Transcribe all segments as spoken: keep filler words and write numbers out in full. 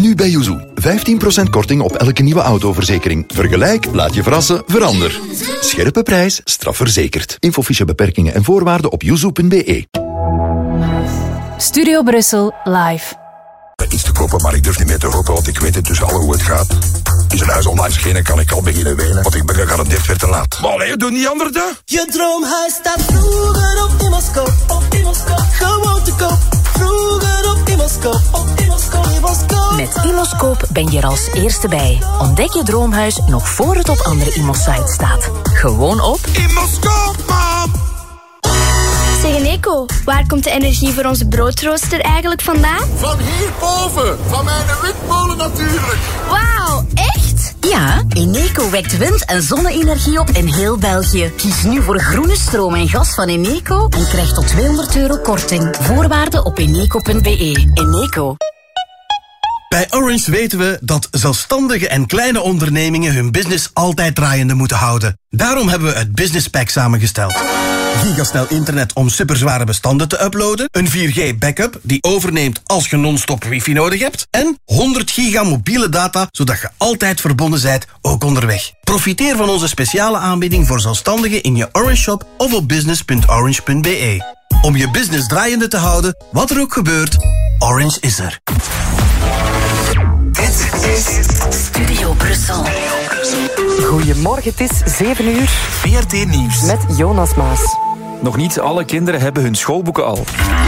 Nu bij Yuzu. vijftien procent korting op elke nieuwe autoverzekering. Vergelijk, laat je verrassen, verander. Scherpe prijs, strafverzekerd. Infofiche beperkingen en voorwaarden op yuzu punt b e. Studio Brussel live. Iets te kopen, maar ik durf niet meer te roepen, want ik weet het dus al hoe het gaat. Is een huis online verschenen, kan ik al beginnen wenen, want ik ben gegarandeerd weer te laat. Maar allee, doe niet anders dan. Je droomhuis staat vroeger op Immoscoop, op Immoscoop. Gewoon te koop, vroeger op Immoscoop, op Immoscoop, Immoscoop. Met Immoscoop ben je er als eerste bij. Ontdek je droomhuis nog voor het op andere Immosites staat. Gewoon op Immoscoop, man! Zeg Eneco, waar komt de energie voor onze broodrooster eigenlijk vandaan? Van hierboven, van mijn windmolen natuurlijk. Wauw, echt? Ja, Eneco wekt wind- en zonne-energie op in heel België. Kies nu voor groene stroom en gas van Eneco en krijg tot tweehonderd euro korting. Voorwaarden op eneco punt b e. Eneco. Bij Orange weten we dat zelfstandige en kleine ondernemingen hun business altijd draaiende moeten houden. Daarom hebben we het Business Pack samengesteld. Gigasnel internet om superzware bestanden te uploaden, een vier G backup die overneemt als je non-stop wifi nodig hebt en honderd giga mobiele data, zodat je altijd verbonden bent, ook onderweg. Profiteer van onze speciale aanbieding voor zelfstandigen in je Orange Shop of op business punt orange punt b e. Om je business draaiende te houden, wat er ook gebeurt, Orange is er. Dit is Studio Brussel. Goedemorgen, het is zeven uur. V R T Nieuws. Met Jonas Maas. Nog niet alle kinderen hebben hun schoolboeken al.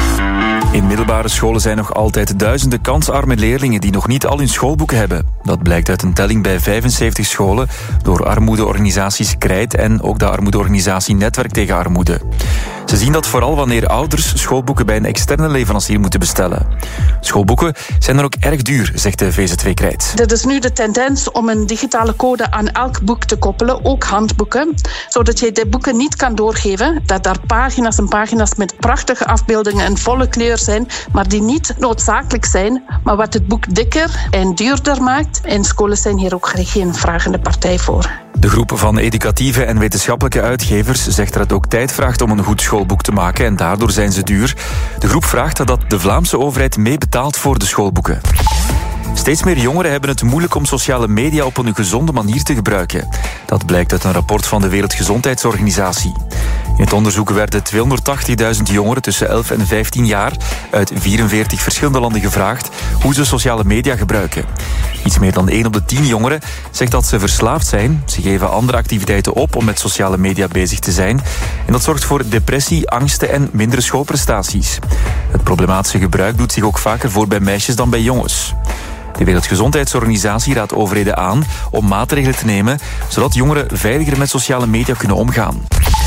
In middelbare scholen zijn nog altijd duizenden kansarme leerlingen die nog niet al hun schoolboeken hebben. Dat blijkt uit een telling bij vijfenzeventig scholen door armoedeorganisaties Krijt en ook de armoedeorganisatie Netwerk tegen Armoede. Ze zien dat vooral wanneer ouders schoolboeken bij een externe leverancier moeten bestellen. Schoolboeken zijn dan ook erg duur, zegt de V Z W Krijt. Er is nu de tendens om een digitale code aan elk boek te koppelen, ook handboeken, zodat je de boeken niet kan doorgeven, dat daar pagina's en pagina's met prachtige afbeeldingen en volle kleur zijn, maar die niet noodzakelijk zijn, maar wat het boek dikker en duurder maakt. En scholen zijn hier ook geen vragende partij voor. De groep van educatieve en wetenschappelijke uitgevers zegt dat het ook tijd vraagt om een goed schoolboek te maken en daardoor zijn ze duur. De groep vraagt dat de Vlaamse overheid meebetaalt voor de schoolboeken. Steeds meer jongeren hebben het moeilijk om sociale media op een gezonde manier te gebruiken. Dat blijkt uit een rapport van de Wereldgezondheidsorganisatie. In het onderzoek werden tweehonderdtachtigduizend jongeren tussen elf en vijftien jaar uit vierenveertig verschillende landen gevraagd hoe ze sociale media gebruiken. Iets meer dan één op de tien jongeren zegt dat ze verslaafd zijn. Ze geven andere activiteiten op om met sociale media bezig te zijn. En dat zorgt voor depressie, angsten en mindere schoolprestaties. Het problematische gebruik doet zich ook vaker voor bij meisjes dan bij jongens. De Wereldgezondheidsorganisatie raadt overheden aan om maatregelen te nemen, zodat jongeren veiliger met sociale media kunnen omgaan.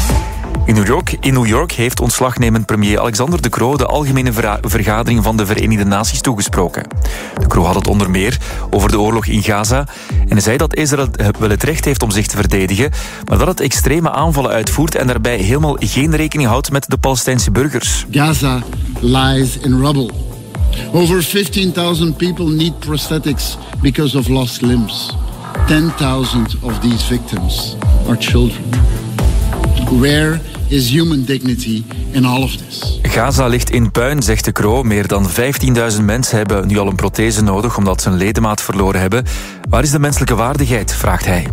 In New York, in New York heeft ontslagnemend premier Alexander De Croo de algemene vera- vergadering van de Verenigde Naties toegesproken. De Croo had het onder meer over de oorlog in Gaza en hij zei dat Israël wel het recht heeft om zich te verdedigen, maar dat het extreme aanvallen uitvoert en daarbij helemaal geen rekening houdt met de Palestijnse burgers. Gaza lies in rubble. Over fifteen thousand people need prosthetics because of lost limbs. ten thousand of these victims are children. Where is human dignity in all of this? Gaza ligt in puin, zegt De Croo. Meer dan vijftienduizend mensen hebben nu al een prothese nodig omdat ze een ledemaat verloren hebben. Waar is de menselijke waardigheid, vraagt hij.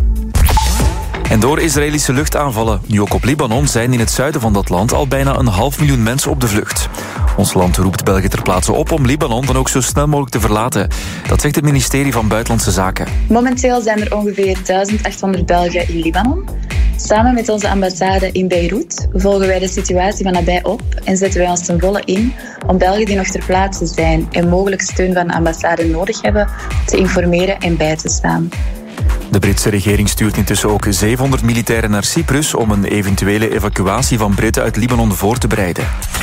En door Israëlische luchtaanvallen, nu ook op Libanon, zijn in het zuiden van dat land al bijna een half miljoen mensen op de vlucht. Ons land roept België ter plaatse op om Libanon dan ook zo snel mogelijk te verlaten. Dat zegt het ministerie van Buitenlandse Zaken. Momenteel zijn er ongeveer duizend achthonderd Belgen in Libanon. Samen met onze ambassade in Beirut volgen wij de situatie van nabij op en zetten wij ons ten volle in om Belgen die nog ter plaatse zijn en mogelijk steun van de ambassade nodig hebben te informeren en bij te staan. De Britse regering stuurt intussen ook zevenhonderd militairen naar Cyprus om een eventuele evacuatie van Britten uit Libanon voor te bereiden.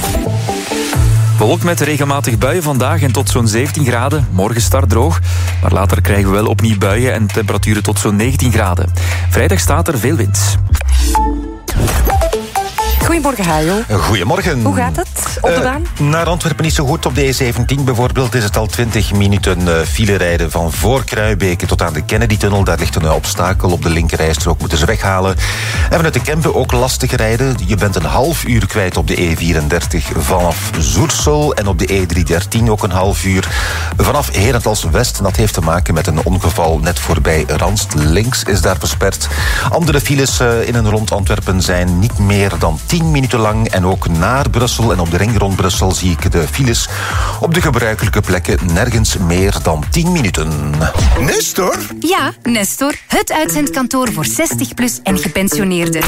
Bewolkt met regelmatig buien vandaag en tot zo'n zeventien graden. Morgen start droog, maar later krijgen we wel opnieuw buien en temperaturen tot zo'n negentien graden. Vrijdag staat er veel wind. Goedemorgen, Hajo. Goedemorgen. Hoe gaat het? op de Uh, baan? Naar Antwerpen niet zo goed. Op de E zeventien bijvoorbeeld is het al twintig minuten uh, file rijden van voor Kruibeke tot aan de Kennedy-tunnel. Daar ligt een obstakel op de linkerrijstrook, moeten ze weghalen. En vanuit de Kempen ook lastig rijden. Je bent een half uur kwijt op de E vierendertig vanaf Zoersel. En op de E driehonderddertien ook een half uur vanaf Herentals-West. Dat heeft te maken met een ongeval net voorbij Ranst. Links is daar versperd. Andere files uh, in en rond Antwerpen zijn niet meer dan tien minuten lang. En ook naar Brussel en op de ring rond Brussel zie ik de files op de gebruikelijke plekken nergens meer dan tien minuten. Nestor? Ja, Nestor. Het uitzendkantoor voor zestig plus en gepensioneerden.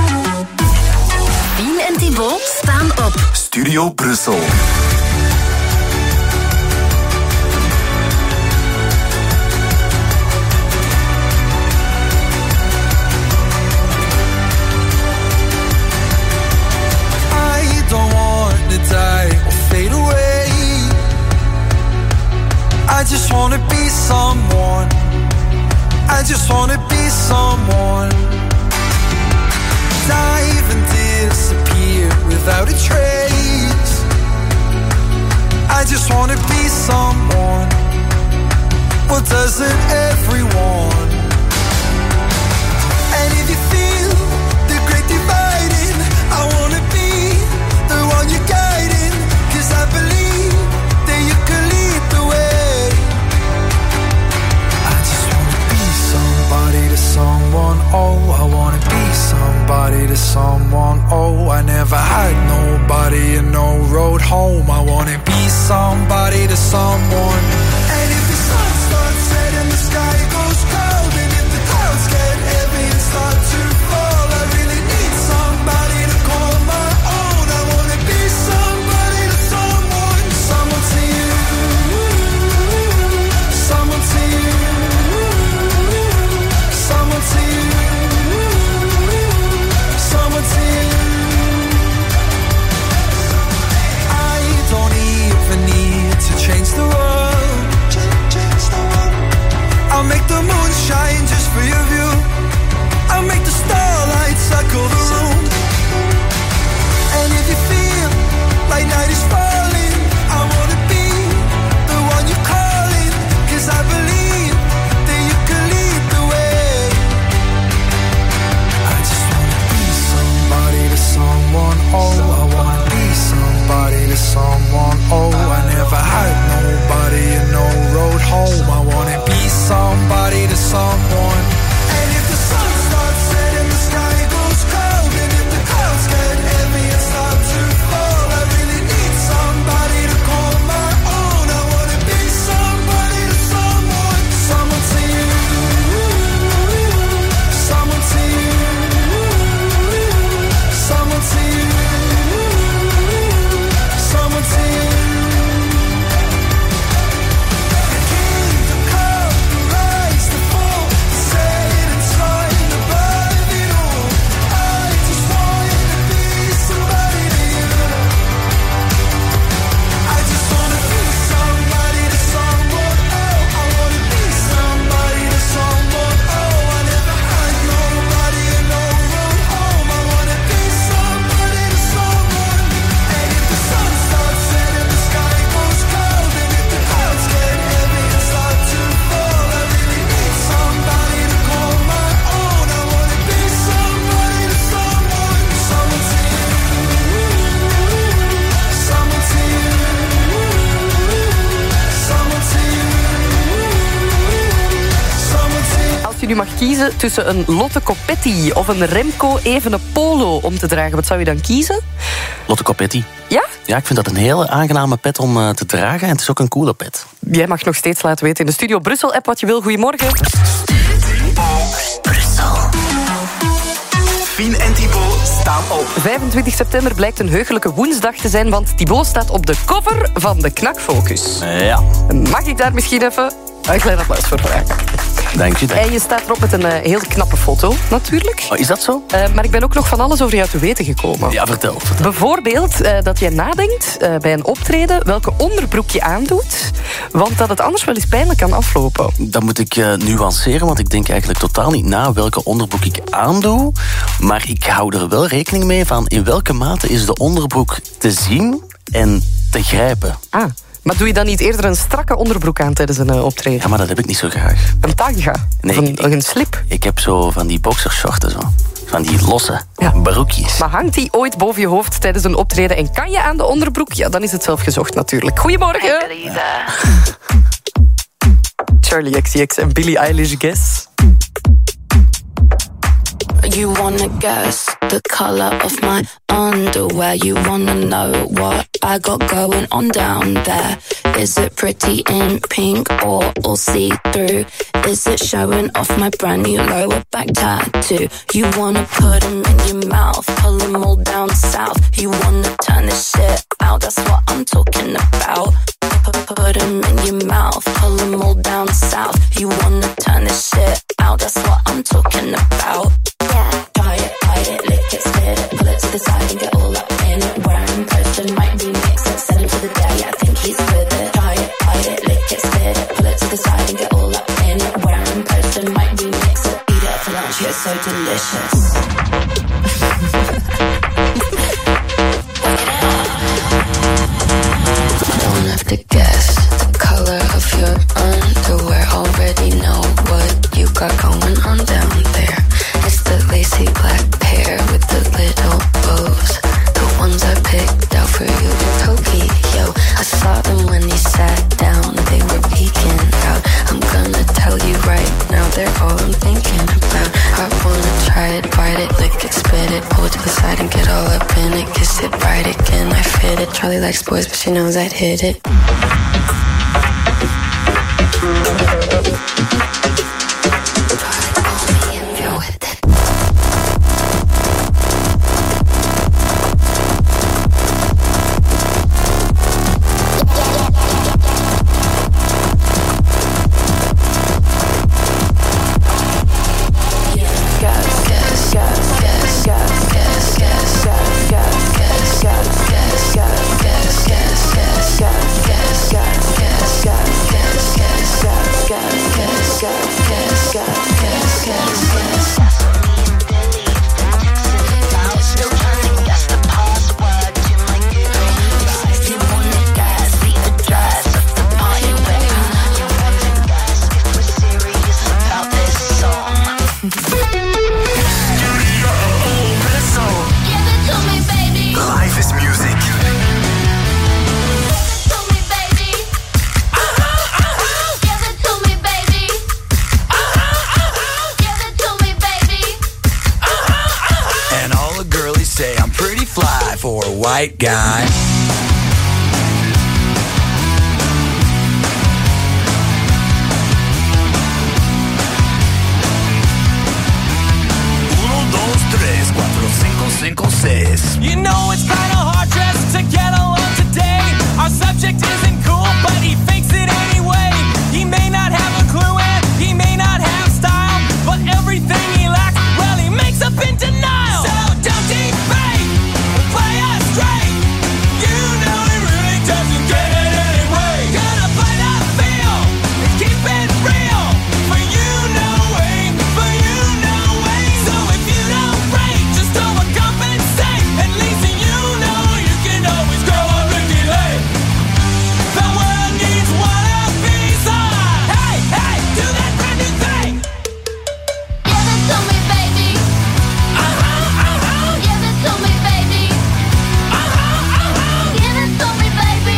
Fien en Thibaut staan op. Studio Brussel. Fade away. I just wanna be someone. I just wanna be someone. Dive and disappear without a trace. I just wanna be someone. Well, doesn't everyone? And if you feel the great dividing, I wanna be the one you're guiding. I believe that you can lead the way. I just wanna be somebody to someone. Oh, I wanna be somebody to someone. Oh, I never had nobody and no road home. I wanna be somebody to someone. And if the sun starts setting, the sky goes cold, and if the clouds get heavy and start to fall, I really need somebody to call my own. I wanna be somebody to someone. Someone to you, someone to you, someone to you, someone to you. I don't even need to change the world. I'll make the moon shine just for your view. I'll make the starlight circle the room. And if you feel like night is falling, I wanna be the one you're calling. Cause I believe that you can lead the way. I just wanna be somebody to someone. Oh, I wanna be somebody to someone. Oh, I never had nobody and no road home. I wanna be somebody to someone. And if the sun starts setting, the sky goes cold, and if the clouds get heavy and start to fall, I really need somebody to call my own. I wanna be somebody to someone. Someone to you, someone to you, someone to you, someone to you. The kingdom come, the rise, the fall, the set and shine above it all. I just wanna be somebody to you. I just wanna be somebody to someone. Oh, I wanna be somebody to someone. Oh, I never had nobody and no road home. I wanna be somebody to someone. And if the sun starts setting, the sky goes cold, and if the clouds get heavy and start to fall, I really need somebody to call my own. I wanna be somebody to someone. Someone to you, someone to you, someone to you, someone to you. Als je nu mag kiezen tussen een Lotte Copetti of een Remco Evenepoel om te dragen, wat zou je dan kiezen? Lotte Copetti. Ja? Ja, ik vind dat een hele aangename pet om uh, te dragen. En het is ook een coole pet. Jij mag nog steeds laten weten in de Studio Brussel-app wat je wil. Goedemorgen. Fien en Thibaut staan op. vijfentwintig september blijkt een heugelijke woensdag te zijn, want Thibaut staat op de cover van de Knakfocus. Ja. Mag ik daar misschien even een klein applaus voor vragen? Dank je. En je staat erop met een uh, heel knappe foto, natuurlijk. Oh, is dat zo? Uh, maar ik ben ook nog van alles over jou te weten gekomen. Ja, vertel. vertel. Bijvoorbeeld uh, dat jij nadenkt uh, bij een optreden welke onderbroek je aandoet, want dat het anders wel eens pijnlijk kan aflopen. Dat moet ik uh, nuanceren, want ik denk eigenlijk totaal niet na welke onderbroek ik aandoe. Maar ik hou er wel rekening mee van in welke mate is de onderbroek te zien en te grijpen. Ah, maar doe je dan niet eerder een strakke onderbroek aan tijdens een uh, optreden? Ja, maar dat heb ik niet zo graag. Een tanga? Nee, of een, ik, een slip? Ik heb zo van die boxershorten, zo. Van die losse ja. broekjes. Maar hangt die ooit boven je hoofd tijdens een optreden en kan je aan de onderbroek? Ja, dan is het zelf gezocht natuurlijk. Goedemorgen. Charlie X C X en Billie Eilish, Guess. You wanna guess the color of my underwear. You wanna know what I got going on down there. Is it pretty in pink or all see-through? Is it showing off my brand new lower back tattoo? You wanna put them in your mouth, pull them all down south. You wanna turn this shit out, that's what I'm talking about. Put them in your mouth, pull them all down south. You wanna turn this shit out, that's what I'm talking about. Yeah. Try it, bite it, lick it, spit it, pull it to the side and get all up in it. Where I'm impression might be mixed up, send him to the day, I think he's with it. Try it, bite it, lick it, spit it, pull it to the side and get all up in it. Where I'm impression might be mixed up, eat it for lunch, it's so delicious. Don't have to guess the color of your underwear. Already know what you got going on down there. It's the lacy black pair with the little bows. The ones I picked out for you in Tokyo. I saw them when he sat down, they were peeking out. I'm gonna tell you right now, they're all I'm thinking about. I wanna try it, bite it, lick it, spit it, pull it to the side and get all up in it. Kiss it, ride it, can I fit it? Charlie likes boys, but she knows I'd hit it. White guy. Uno, dos, tres, cuatro, cinco, cinco, seis. You know it's kinda hard dressed to get along today. Our subject isn't cool, but he fakes it anyway. He may not have a clue and he may not have style, but everything he lacks, well, he makes up in denial. So don't debate, play us straight. You know he really doesn't get it anyway. Gotta play that feel and keep it real. For you, no way, for you, no way. So if you don't break, just overcompensate. At least you know you can always go on Ricky Lake. The world needs one of these. Hey, hey, do that brand new thing. Give it to me, baby. Uh-huh, uh-huh. Give it to me, baby. Uh-huh, uh-huh. Give it to me, baby.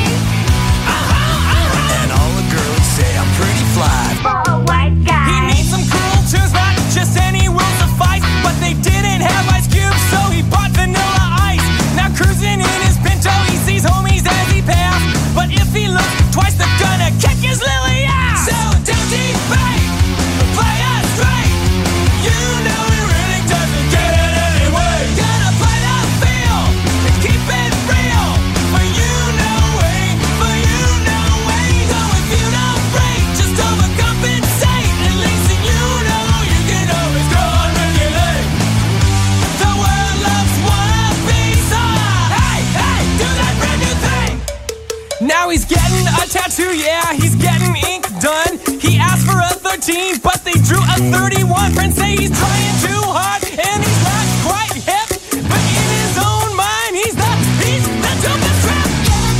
Uh-huh, uh-huh. And all the girls say I'm pretty fly. For a white guy. He needs some cool tunes, not just any will suffice. But they didn't have Ice Cube, so he bought Vanilla Ice. Now cruising in his Pinto, he sees homies as he passed. But if he looks twice, they're gonna kick his lily ass. So don't debate, play us straight. You know he really doesn't get it anyway. Gotta play that feel and keep it real. For you, no way, for you, no way. So if you don't break, just overcompensate. At least you know you can always go on regulate. The world loves one of these. Hey, hey, do that brand new thing. Now he's getting a tattoo, yeah, he's getting ink done. He asked for a thirteen, but they drew a thirty-one. Friends say he's trying too hard, and he's not quite hip. But in his own mind, he's the, he's the dopest rap.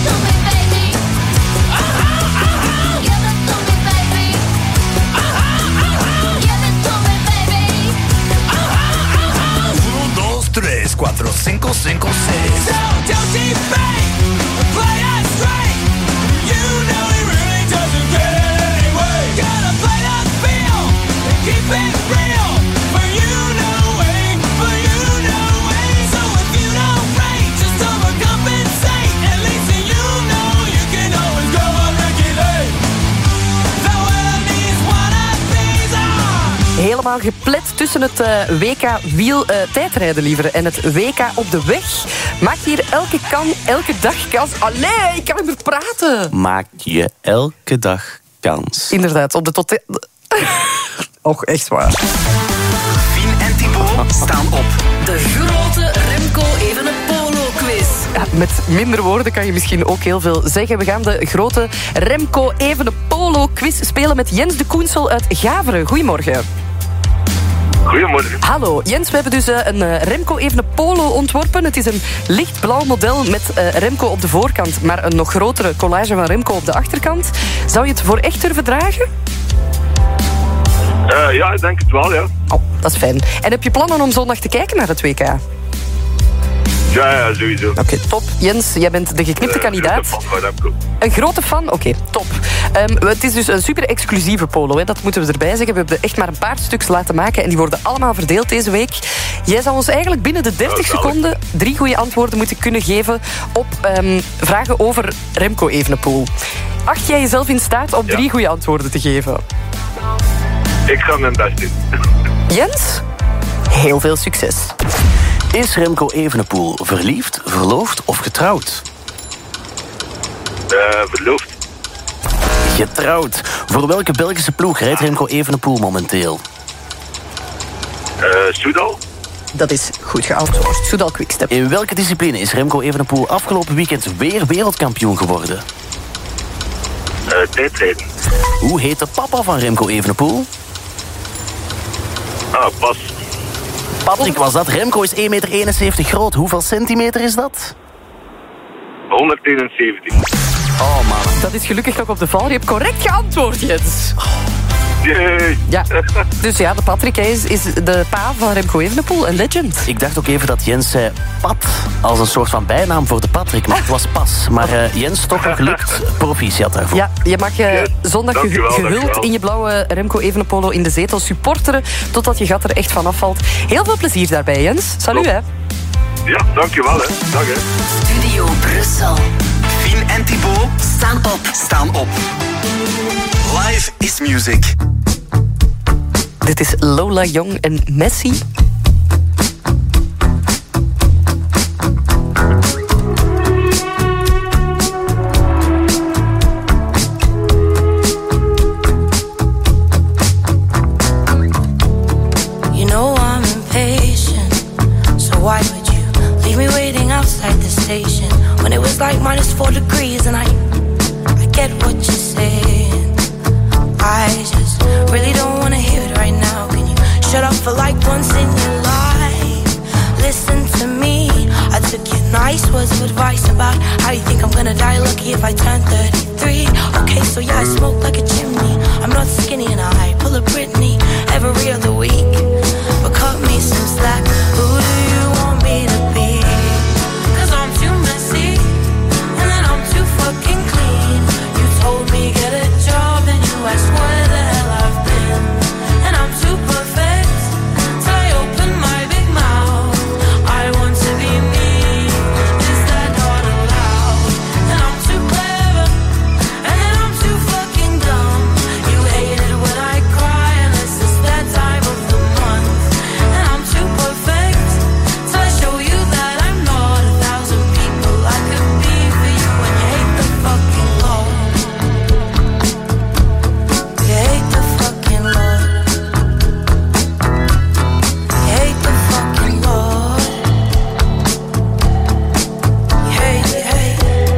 cinco seis. So don't debate, play it straight. You know it really doesn't get it anyway. Gotta play that field and keep it real. For you know way, for you know way. So if you don't rate, just overcompensate. At least you know you can always go on regulate. The world needs wannabes on. Helemaal geplet tussen het uh, W K wiel uh, tijdrijden liever en het W K op de weg. Maak je hier elke kan, elke dag kans. Allee, ik kan niet meer praten. Maak je elke dag kans. Inderdaad, op de tot... Och, echt waar. Fien en Thibaut staan op. De grote Remco Evenepoel-quiz. Ja, met minder woorden kan je misschien ook heel veel zeggen. We gaan de grote Remco Evenepoel-quiz spelen met Jens de Koensel uit Gaveren. Goedemorgen. Goedemorgen. Hallo, Jens, we hebben dus uh, een uh, Remco Evenepoel ontworpen. Het is een lichtblauw model met uh, Remco op de voorkant, maar een nog grotere collage van Remco op de achterkant. Zou je het voor echt durven dragen? Uh, ja, ik denk het wel, ja. Oh, dat is fijn. En heb je plannen om zondag te kijken naar het W K? Ja, ja, sowieso. Oké, okay, top. Jens, jij bent de geknipte uh, kandidaat. Fan van Remco. Een grote fan? Oké, okay, top. Um, het is dus een super exclusieve polo, hè. Dat moeten we erbij zeggen. We hebben echt maar een paar stuks laten maken en die worden allemaal verdeeld deze week. Jij zou ons eigenlijk binnen de dertig seconden drie goede antwoorden moeten kunnen geven op um, vragen over Remco Evenepoel. Acht jij jezelf in staat om ja. drie goede antwoorden te geven? Ik ga mijn best doen. Jens, heel veel succes. Is Remco Evenepoel verliefd, verloofd of getrouwd? Uh, verloofd. Getrouwd. Voor welke Belgische ploeg rijdt Remco Evenepoel momenteel? Uh, Soudal. Dat is goed geantwoord. Soudal Quickstep. In welke discipline is Remco Evenepoel afgelopen weekend weer wereldkampioen geworden? Uh, tijdrijden. Hoe heet de papa van Remco Evenepoel? Ah, pas. Patrick, was dat? Remco is één komma eenenzeventig meter groot. Hoeveel centimeter is dat? honderdeenenzeventig. Oh, man. Dat is gelukkig nog op de val. Je hebt correct geantwoord, Jens. Yay. Ja, dus ja, de Patrick is, is de pa van Remco Evenepoel, een legend. Ik dacht ook even dat Jens zei Pat als een soort van bijnaam voor de Patrick, maar het was Pas. Maar uh, Jens, toch nog gelukt. Proficiat daarvoor. Ja, je mag uh, yes. zondag ge- dankjewel, gehuld dankjewel. in je blauwe Remco Evenepoel in de zetel supporteren totdat je gat er echt van afvalt. Heel veel plezier daarbij, Jens. Salut, hè. Ja, dankjewel, hè. Dag, hè. Studio Brussel. Fien en Thibaut Staan op. staan op. Live is music. Dit is Lola Young en Messi. You know I'm impatient, so why would you leave me waiting outside the station when it was like minus four degrees and I, I get what you're saying. I just really don't wanna hear it right now. Can you shut up for like once in your life? Listen to me. I took your nice words of advice about how you think I'm gonna die lucky if I turn thirty-three. Okay, so yeah, I smoke like a chimney. I'm not skinny and I pull a Britney every other week. But cut me some slack. Who do you want me to be? Cause I'm too messy and then I'm too fucking clean. You told me get a job and you asked where the hell I've been. And I'm too perfect till I open my big mouth. I want to be me. Is that not allowed? And I'm too clever and then I'm too fucking dumb. You hate it when I cry unless it's that time of the month. And I'm too perfect till I show you that I'm not a thousand people I could be for you. And you hate the fucking Lord. You hate the fucking Lord. You hate the fucking Lord. You hate, you hate.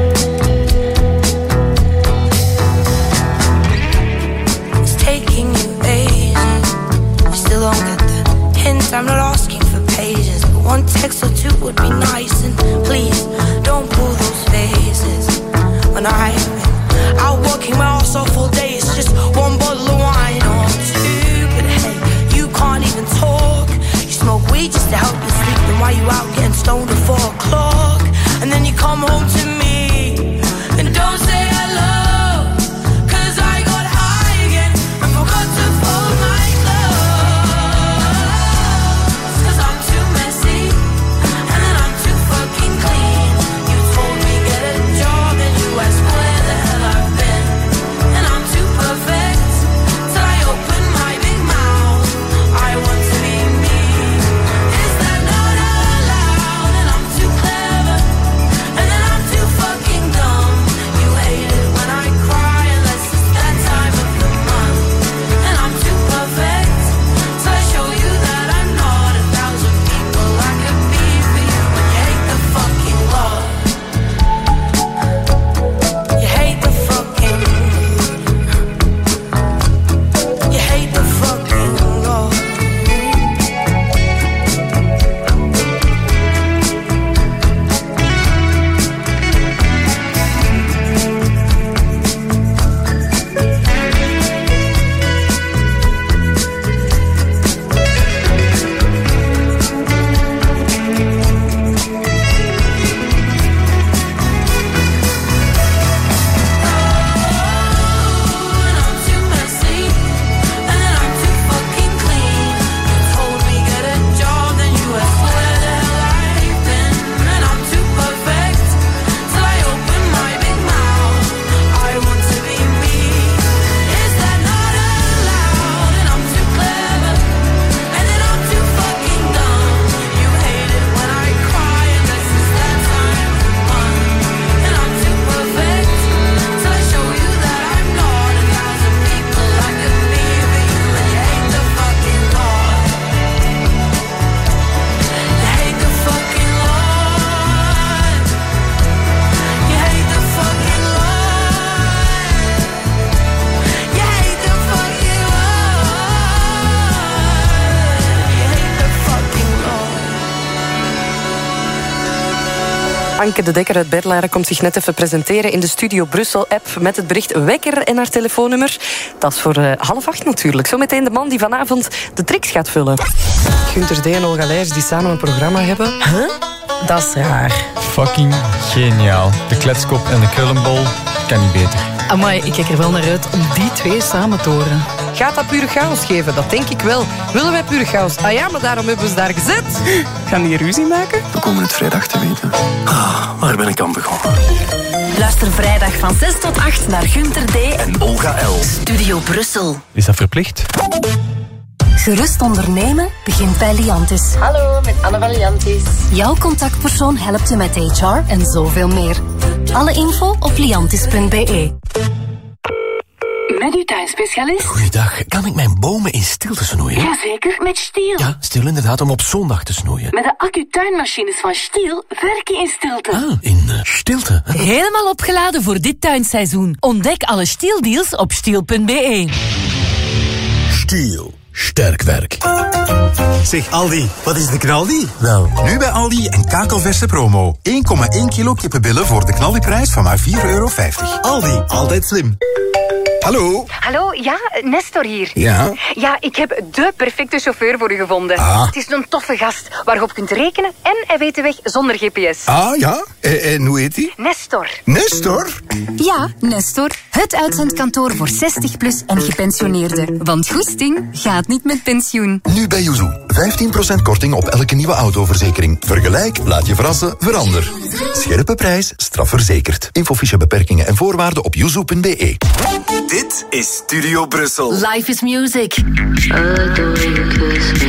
It's taking you ages. You still don't get the hint. I'm not asking for pages, but one text or two would be nice. And please don't pull those faces when I've been out working my ass off all day. It's just one bottle of wine or two, but hey, you can't even talk. You smoke weed just to help you sleep. Then why you out getting stoned at four o'clock? Anke de Dekker uit Berlaren komt zich net even presenteren in de Studio Brussel-app met het bericht wekker en haar telefoonnummer. Dat is voor uh, half acht natuurlijk. Zometeen de man die vanavond de tricks gaat vullen. Gunther D. en Olga Leijers die samen een programma hebben. Huh? Dat is raar. Fucking geniaal. De kletskop en de krullenbol kan niet beter. Amai, ik kijk er wel naar uit om die twee samen te horen. Gaat dat pure chaos geven? Dat denk ik wel. Willen wij pure chaos? Ah ja, maar daarom hebben we ze daar gezet. Gaan die ruzie maken? We komen het vrijdag te weten. Ah, waar ben ik aan begonnen? Luister vrijdag van zes tot acht naar Gunther D. En Olga L. Studio Brussel. Is dat verplicht? Gerust ondernemen begint bij Liantis. Hallo, met Anne van Liantis. Jouw contactpersoon helpt je met H R en zoveel meer. Alle info op liantis punt b e. Met uw tuinspecialist? Goeiedag, kan ik mijn bomen in stilte snoeien? Jazeker, met Stiel. Ja, stil inderdaad, om op zondag te snoeien. Met de accu-tuinmachines van Stiel werk je in stilte. Ah, in uh, stilte. Helemaal opgeladen voor dit tuinseizoen. Ontdek alle Stiel-deals op stiel punt b e. Stiel. Sterk werk. Zeg Aldi, wat is de knaldi? Wel, Nu bij Aldi een kakelverse promo. één komma één kilo kippenbillen voor de knaldiprijs van maar vier euro vijftig. Aldi, altijd slim. Hallo? Hallo, ja, Nestor hier. Ja? Ja, ik heb de perfecte chauffeur voor u gevonden. Ah. Het is een toffe gast waarop kunt rekenen en hij weet de weg zonder G P S. Ah, ja? En, en hoe heet hij? Nestor. Nestor? Ja, Nestor. Het uitzendkantoor voor zestig plus en gepensioneerden. Want goesting gaat niet met pensioen. Nu bij Yuzu. vijftien procent korting op elke nieuwe autoverzekering. Vergelijk, laat je verrassen, verander. Scherpe prijs, strafverzekerd. Infofiche beperkingen en voorwaarden op yuzu punt b e. Dit is Studio Brussel. Life is music. I like the way you kiss me.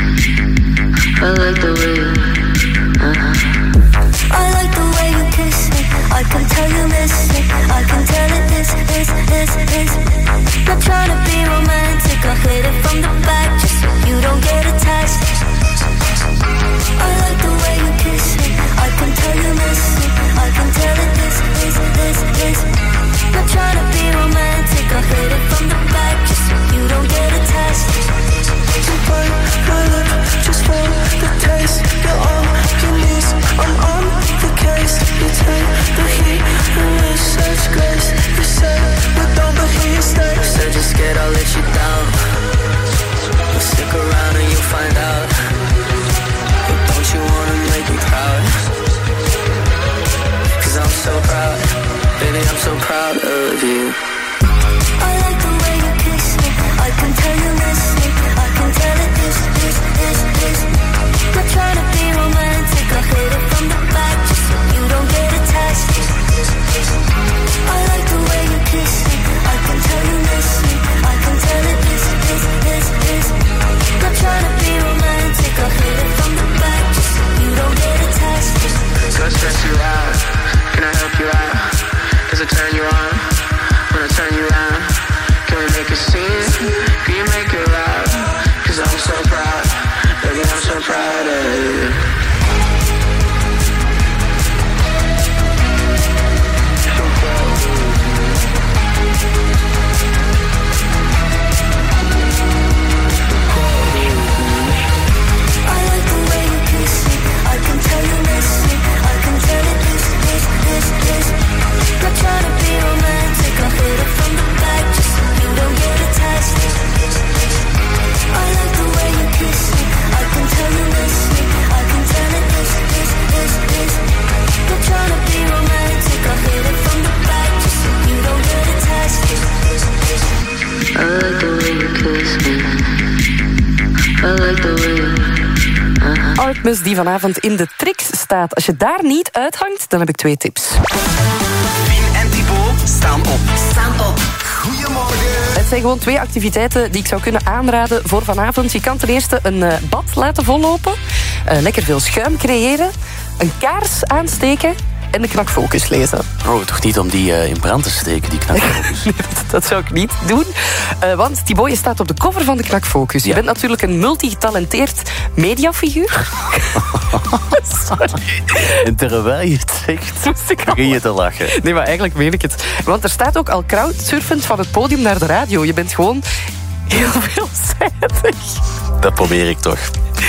I like the way you... Uh-huh. I like the way you kiss me. I can tell you miss me. I can tell it is, is, is, is. Not trying to be romantic. I hit it from the back just so you don't get attached. I like the way you kiss me. I can tell you miss me. I can tell it is, is, is, is. Not trying to be romantic. I hit it from the back just so you don't get attached. You bite my lip just for the taste. You're on your knees, I'm on the case. You take the heat and with such grace. You say we're done but here stay. You said you're scared I'll let you down. Well, stick around and you'll find out. But don't you wanna make me proud? Cause I'm so proud. Baby, I'm so proud of you. I like the way you kiss me. I can tell you miss me. I can tell it is, is, is, is. Not trying to be romantic. I hit it from the back just so you don't get attached. I like the way you kiss me. I can tell you miss me. I can tell it is, is, is, is. Not trying to be romantic. I hit it from the back just so you don't get attached. So I stress you out. Can I help you out? Does it turn you on? When I turn you around, can we make a scene? Can you make it loud? Cause I'm so proud, baby, I'm so proud of you. I like the way you kiss me. I can tell you miss me. I can tell it is, is, is, is. Not trying to be romantic. I hit it from the back just so you don't get attached. I like the way you kiss me. I can tell you miss me. I can tell it is, is, is, is. Not trying to be romantic. I hit it from the back just so you don't get attached. I like the way you kiss me. I like the way you... Uh-huh. Artemis die vanavond in de tricks staat. Als je daar niet uithangt, dan heb ik twee tips. Pien en Thibaut staan op. Staan op. Goedemorgen. Het zijn gewoon twee activiteiten die ik zou kunnen aanraden voor vanavond. Je kan ten eerste een uh, bad laten vollopen, uh, lekker veel schuim creëren, een kaars aansteken en de knakfocus lezen. Oh, toch niet om die uh, in brand te steken, die knakfocus? Nee, dat, dat zou ik niet doen. Uh, want Thibaut, je staat op de cover van de knakfocus. Je Ja. bent natuurlijk een multi-getalenteerd mediafiguur. Sorry. En terwijl je het zegt, begin je te lachen. Nee, maar eigenlijk meen ik het. Want er staat ook al crowdsurfend van het podium naar de radio. Je bent gewoon heel veelzijdig. Dat probeer ik toch.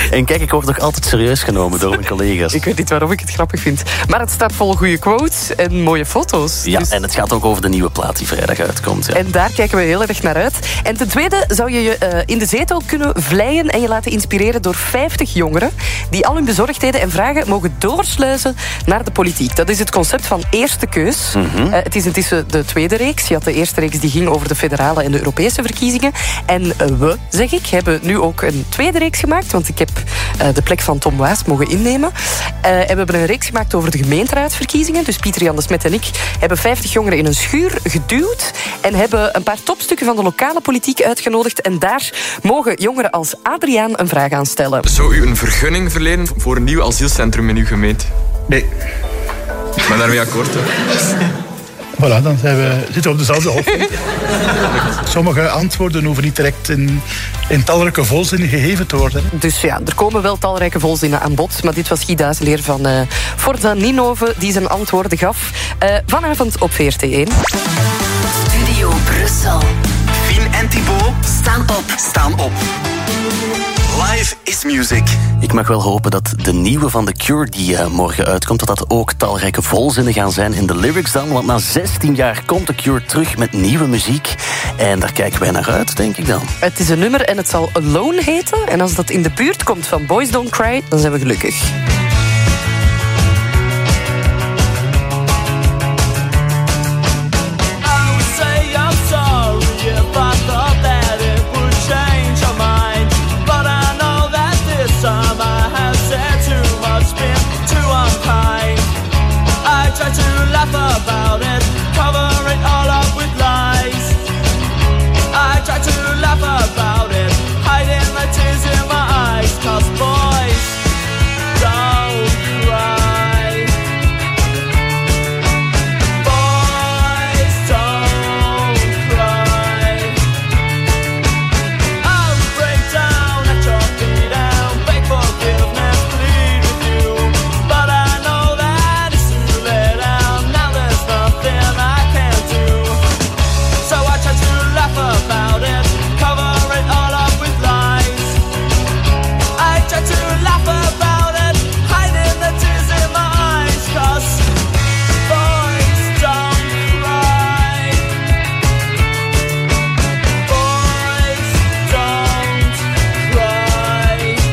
En kijk, ik word nog altijd serieus genomen door mijn collega's. Ik weet niet waarom ik het grappig vind. Maar het staat vol goede quotes en mooie foto's. Ja, dus... en het gaat ook over de nieuwe plaat die vrijdag uitkomt. Ja. En daar kijken we heel erg naar uit. En ten tweede zou je je uh, in de zetel kunnen vleien en je laten inspireren door vijftig jongeren die al hun bezorgdheden en vragen mogen doorsluizen naar de politiek. Dat is het concept van Eerste Keus. Mm-hmm. Uh, het is intussen de tweede reeks. Je had de eerste reeks die ging over de federale en de Europese verkiezingen. En uh, we, zeg ik, hebben nu ook een tweede reeks gemaakt, want ik heb uh, de plek van Tom Waas mogen innemen. Uh, en we hebben een reeks gemaakt over de gemeenteraadsverkiezingen. Dus Pieter Jan de Smet en ik hebben vijftig jongeren in een schuur geduwd en hebben een paar topstukken van de lokale politiek uitgenodigd. En daar mogen jongeren als Adriaan een vraag aan stellen. Zou u een vergunning verlenen voor een nieuw asielcentrum in uw gemeente? Nee. Maar daarmee akkoord, hè? Voilà, dan zijn we, zitten we op dezelfde hoogte. Sommige antwoorden hoeven niet direct in, in talrijke volzinnen gegeven te worden. Dus ja, er komen wel talrijke volzinnen aan bod. Maar dit was Guy Duizeleer van uh, Forza Ninove die zijn antwoorden gaf. Uh, vanavond op V R T één. Studio Brussel. Fien en Thibaut staan op. Staan op. Live is music. Ik mag wel hopen dat de nieuwe van The Cure die uh, morgen uitkomt, dat dat ook talrijke volzinnen gaan zijn in de lyrics dan. Want na zestien jaar komt The Cure terug met nieuwe muziek. En daar kijken wij naar uit, denk ik dan. Het is een nummer en het zal Alone heten. En als dat in de buurt komt van Boys Don't Cry, dan zijn we gelukkig. About it, cover it all up with lies. I try to laugh about it, hiding the tears in my eyes. 'Cause boys don't cry. Boys don't cry. I'll break down at your feet and beg forgiveness, plead with you. But I know that it's too late. I can't do. So I try to laugh about it, cover it all up with lies. I try to laugh about it, hiding the tears in my eyes. 'Cause boys don't cry. Boys don't cry.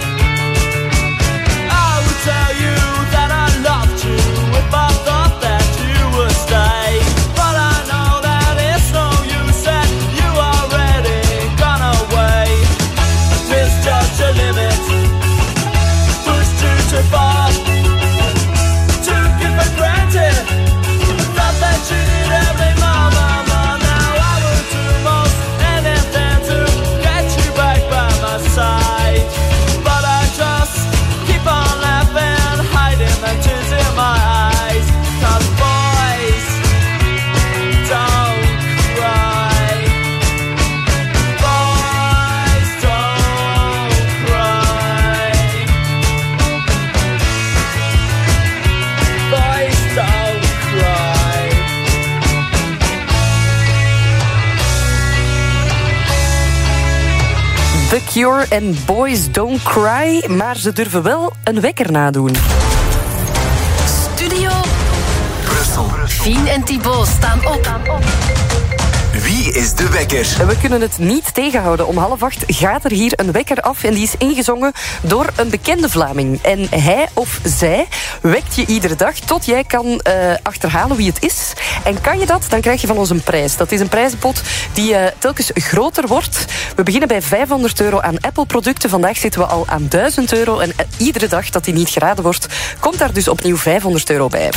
I would tell you that I loved you if I thought that you would stay. But I know that it's no use that you already gone away. Misjudge your limit, pushed you too far, took it for granted, thought that you did every mama. Now I would do most anything to get you back by my side. But I just keep on laughing, hiding the tears in my eyes. 'Cause boys don't cry. Boys don't cry. Boys don't cry. The Cure en Boys Don't Cry, maar ze durven wel een wekker nadoen. Studio Brussel. Fien en Thibaut staan op. Wie is de wekker? We kunnen het niet tegenhouden. Om half acht gaat er hier een wekker af en die is ingezongen door een bekende Vlaming. En hij of zij wekt je iedere dag tot jij kan uh, achterhalen wie het is. En kan je dat, dan krijg je van ons een prijs. Dat is een prijzenpot die uh, telkens groter wordt. We beginnen bij vijfhonderd euro aan Apple-producten. Vandaag zitten we al aan duizend euro. En uh, iedere dag dat die niet geraden wordt, komt daar dus opnieuw vijfhonderd euro bij.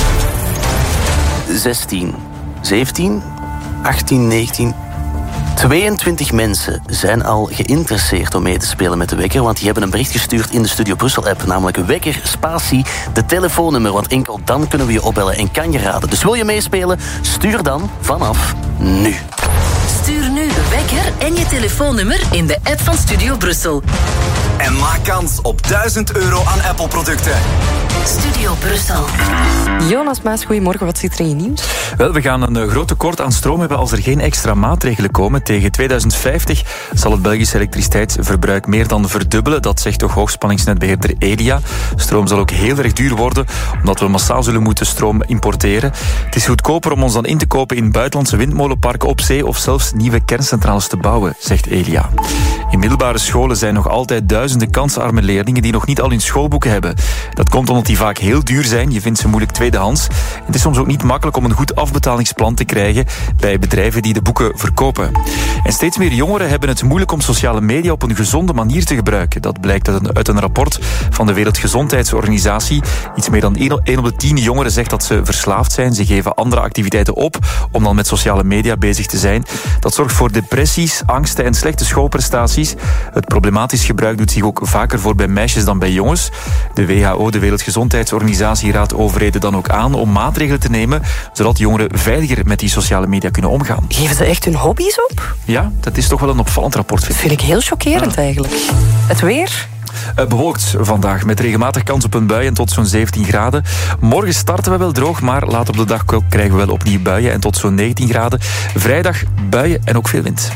zestien, zeventien, achttien, negentien... tweeëntwintig mensen zijn al geïnteresseerd om mee te spelen met de wekker, want die hebben een bericht gestuurd in de Studio Brussel-app, namelijk wekker, spatie, de telefoonnummer, want enkel dan kunnen we je opbellen en kan je raden. Dus wil je meespelen? Stuur dan vanaf nu. Stuur nu de wekker en je telefoonnummer in de app van Studio Brussel. En maak kans op duizend euro aan Apple-producten. Studio Brussel. Jonas Maas, goedemorgen. Wat zit er in je nieuws? Wel, we gaan een uh, groot tekort aan stroom hebben als er geen extra maatregelen komen. Tegen tweeduizend vijftig zal het Belgisch elektriciteitsverbruik meer dan verdubbelen. Dat zegt toch hoogspanningsnetbeheerder Elia. Stroom zal ook heel erg duur worden, omdat we massaal zullen moeten stroom importeren. Het is goedkoper om ons dan in te kopen in buitenlandse windmolenparken op zee of zelfs nieuwe kerncentrales te bouwen, zegt Elia. In middelbare scholen zijn nog altijd duizenden kansarme leerlingen die nog niet al hun schoolboeken hebben. Dat komt omdat die vaak heel duur zijn. Je vindt ze moeilijk tweedehands. Het is soms ook niet makkelijk om een goed afbetalingsplan te krijgen bij bedrijven die de boeken verkopen. En steeds meer jongeren hebben het moeilijk om sociale media op een gezonde manier te gebruiken. Dat blijkt uit een, uit een rapport van de Wereldgezondheidsorganisatie. Iets meer dan één op de tien jongeren zegt dat ze verslaafd zijn. Ze geven andere activiteiten op om dan met sociale media bezig te zijn. Dat zorgt voor depressies, angsten en slechte schoolprestaties. Het problematisch gebruik doet zich ook vaker voor bij meisjes dan bij jongens. De W H O, de Wereldgezondheidsorganisatie, raadt overheden dan ook aan om maatregelen te nemen, zodat jongeren veiliger met die sociale media kunnen omgaan. Geven ze echt hun hobby's op? Ja, dat is toch wel een opvallend rapport, vind ik. Vind ik heel chockerend ja. eigenlijk. Het weer? Uh, bewolkt vandaag, met regelmatig kans op een bui en tot zo'n zeventien graden. Morgen starten we wel droog, maar later op de dag krijgen we wel opnieuw buien en tot zo'n negentien graden. Vrijdag buien en ook veel wind.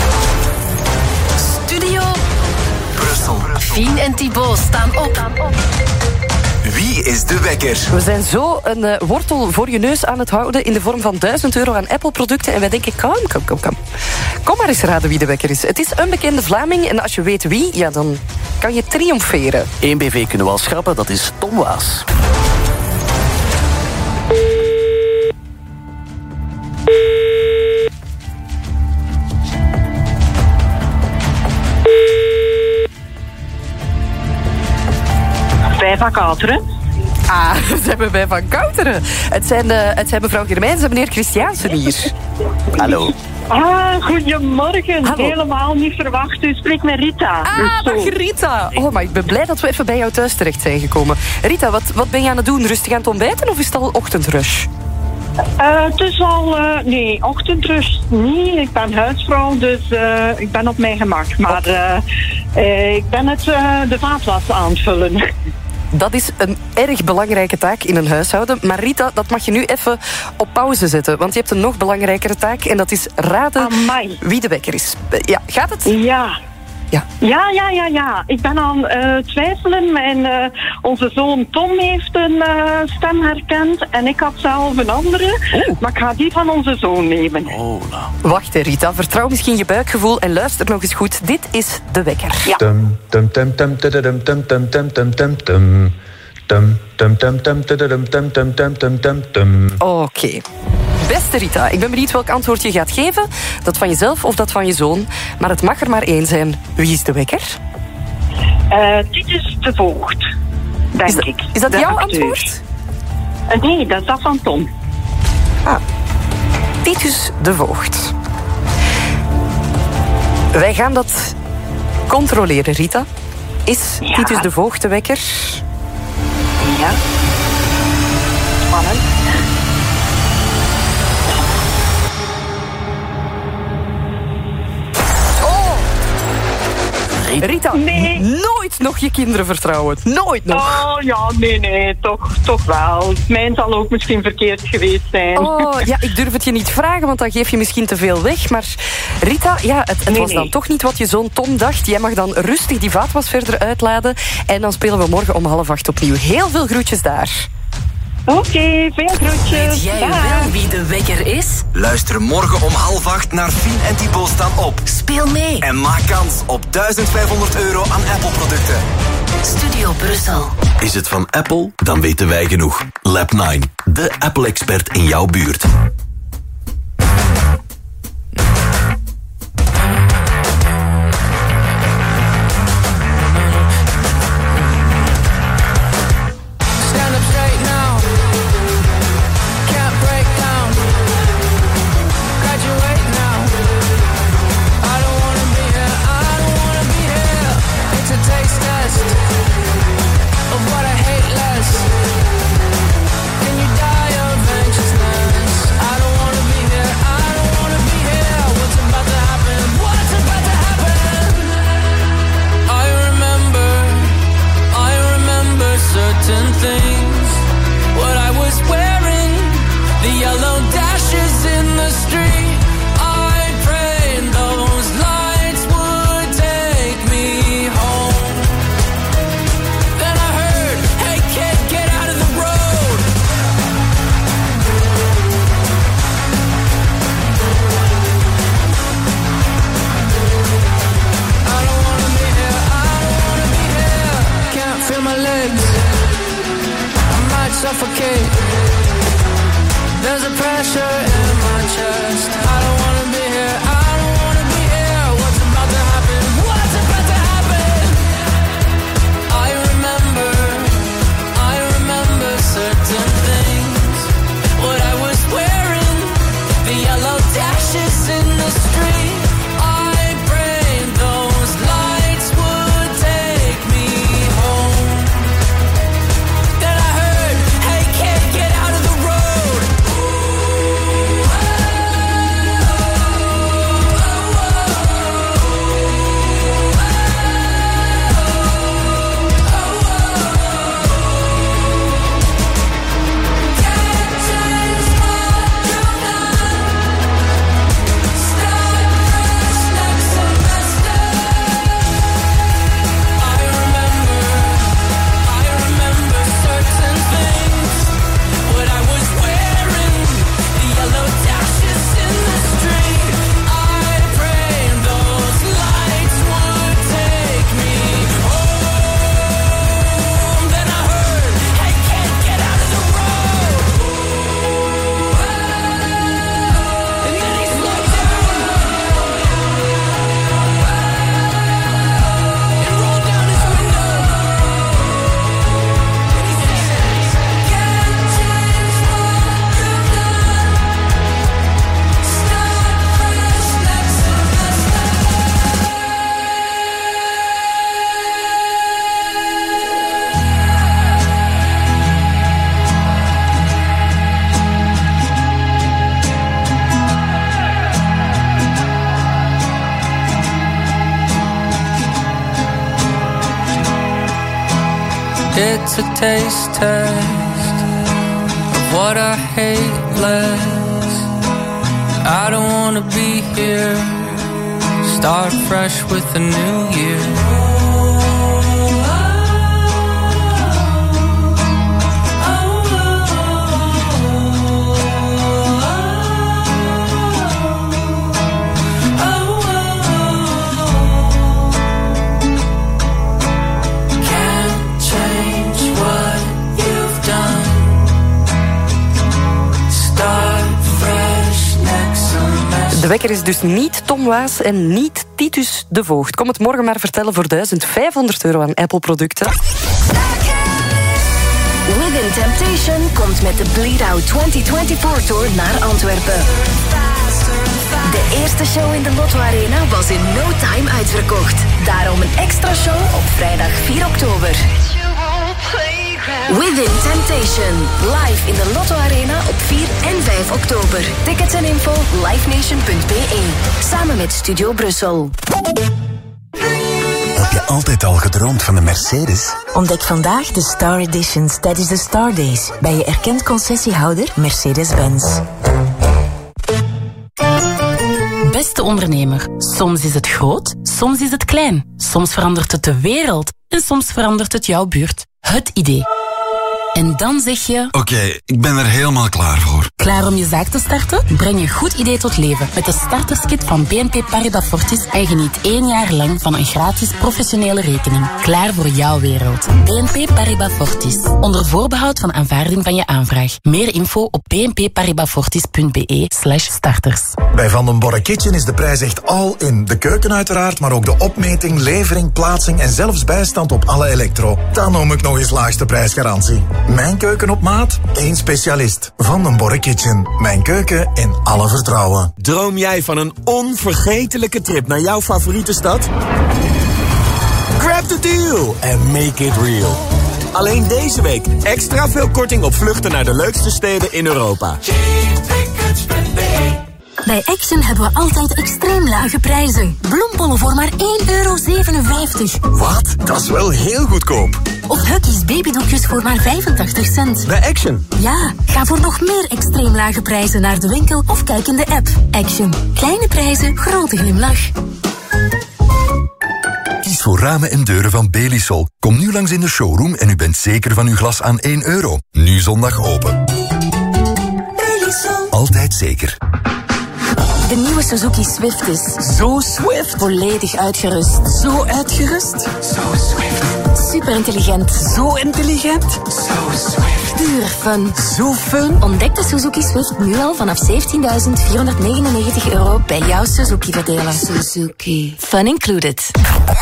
Studio Brussel. Fien en Thibaut staan op. Wie is de wekker? We zijn zo een uh, wortel voor je neus aan het houden in de vorm van duizend euro aan Apple-producten. En wij denken, kom, kom, kom, kom. Kom maar eens raden wie de wekker is. Het is een bekende Vlaming en als je weet wie, ja, dan kan je triomferen. Eén B V kunnen we al schrappen, dat is Tom Waas. Bij Van Kouteren. Ah, ze hebben bij Van Kouteren. Het zijn, uh, het zijn mevrouw Germijns en meneer Christiaansen hier. Hallo. Ah, goedemorgen. Hallo. Helemaal niet verwacht. U spreekt met Rita. Ah, Dus dag Rita. Oh, maar ik ben blij dat we even bij jou thuis terecht zijn gekomen. Rita, wat, wat ben je aan het doen? Rustig aan het ontbijten of is het al ochtendrush? Uh, het is al... Uh, nee, ochtendrust niet. Ik ben huisvrouw, dus uh, ik ben op mijn gemak. Maar uh, uh, ik ben het, uh, de vaatwas aan het vullen. Dat is een erg belangrijke taak in een huishouden. Maar Rita, dat mag je nu even op pauze zetten. Want je hebt een nog belangrijkere taak. En dat is raden Amai. wie de wekker is. Ja, gaat het? Ja. Ja. Ja, ja, ja, ja. Ik ben aan het uh, twijfelen. Mijn, uh, onze zoon Tom heeft een uh, stem herkend. En ik had zelf een andere. Oeh. Maar ik ga die van onze zoon nemen. Oh, nou. Wacht, hè, Rita. Vertrouw misschien je buikgevoel en luister nog eens goed. Dit is de wekker. Ja. Tum, tum, tum, tum, tududum, tum, tum, tum, tum, tum, tum. Tum, tum, tum, tum, tududum, tum, tum, tum, tum, tum, tum. Oké. Okay. Beste Rita, ik ben benieuwd welk antwoord je gaat geven. Dat van jezelf of dat van je zoon. Maar het mag er maar één zijn. Wie is de wekker? Uh, dit is de Voogd, denk is dat, ik. Is dat de jouw acteur. antwoord? Uh, nee, dat is dat van Tom. Ah. Titus de Voogd. Wij gaan dat controleren, Rita. Is ja. Titus de Voogd de wekker? Ja. Spannend. Rita, nee. nooit nog je kinderen vertrouwen. Nooit nog. Oh ja, nee, nee, toch, toch wel. Mijn zal ook misschien verkeerd geweest zijn. Oh, ja, ik durf het je niet vragen, want dan geef je misschien te veel weg. Maar Rita, ja, het, het nee, was dan nee. toch niet wat je zoon Tom dacht. Jij mag dan rustig die vaatwas verder uitladen. En dan spelen we morgen om half acht opnieuw. Heel veel groetjes daar. Oké, okay, veel groetjes. Weet jij wel wie de wekker is? Luister morgen om half acht naar Fien en Thibaut staan op. Speel mee. En maak kans op duizend vijfhonderd euro aan Apple-producten. Studio Brussel. Is het van Apple? Dan weten wij genoeg. Lab negen, de Apple-expert in jouw buurt. I don't suffocate. There's a pressure in my chest. I don't wanna be here, I don't wanna be here. What's about to happen? What's about to happen? I remember, I remember certain things. What I was wearing, the yellow dashes in the street. I prayed those lights would take me home. Then I heard, hey kid, get out of the road. It's a taste test of what I hate less. I don't wanna be here. Start fresh with a new year. De wekker is dus niet Tom Waas en niet Titus de Voogd. Kom het morgen maar vertellen voor duizend vijfhonderd euro aan Apple-producten. Within Temptation komt met de Bleed Out twintig vierentwintig Tour naar Antwerpen. De eerste show in de Lotto Arena was in no time uitverkocht. Daarom een extra show op vrijdag vier oktober. Within Temptation, live in de Lotto Arena op vier en vijf oktober. Tickets en info livenation punt b e. Samen met Studio Brussel. Heb je altijd al gedroomd van een Mercedes? Ontdek vandaag de Star Editions tijdens de Star Days bij je erkend concessiehouder Mercedes-Benz. Beste ondernemer, soms is het groot, soms is het klein. Soms verandert het de wereld en soms verandert het jouw buurt. Het idee. En dan zeg je... Oké, okay, ik ben er helemaal klaar voor. Klaar om je zaak te starten? Breng je goed idee tot leven met de starterskit van B N P Paribas Fortis en geniet één jaar lang van een gratis professionele rekening. Klaar voor jouw wereld. B N P Paribas Fortis. Onder voorbehoud van aanvaarding van je aanvraag. Meer info op b n p paribas fortis punt b e slash starters. Bij Van den Borre Kitchen is de prijs echt all in. De keuken uiteraard, maar ook de opmeting, levering, plaatsing en zelfs bijstand op alle elektro. Dan noem ik nog eens laagste prijsgarantie. Mijn keuken op maat, één specialist. Van den Borre Kitchen. Mijn keuken in alle vertrouwen. Droom jij van een onvergetelijke trip naar jouw favoriete stad? Grab the deal and make it real. Alleen deze week extra veel korting op vluchten naar de leukste steden in Europa. Bij Action hebben we altijd extreem lage prijzen. Bloembollen voor maar één euro zevenenvijftig. Wat? Dat is wel heel goedkoop. Of Huggies babydoekjes voor maar vijfentachtig cent. Bij Action? Ja, ga voor nog meer extreem lage prijzen naar de winkel of kijk in de app. Action. Kleine prijzen, grote glimlach. Kies voor ramen en deuren van Belisol. Kom nu langs in de showroom en u bent zeker van uw glas aan één euro. Nu zondag open. Belisol. Altijd zeker. De nieuwe Suzuki Swift is Zo Swift. volledig uitgerust. Zo uitgerust. Zo Swift. Super intelligent. Zo intelligent. Zo Swift. Puur fun. Zo fun. Ontdek de Suzuki Swift nu al vanaf zeventienduizend vierhonderdnegenennegentig euro bij jouw Suzuki-verdeler. Suzuki. Fun included.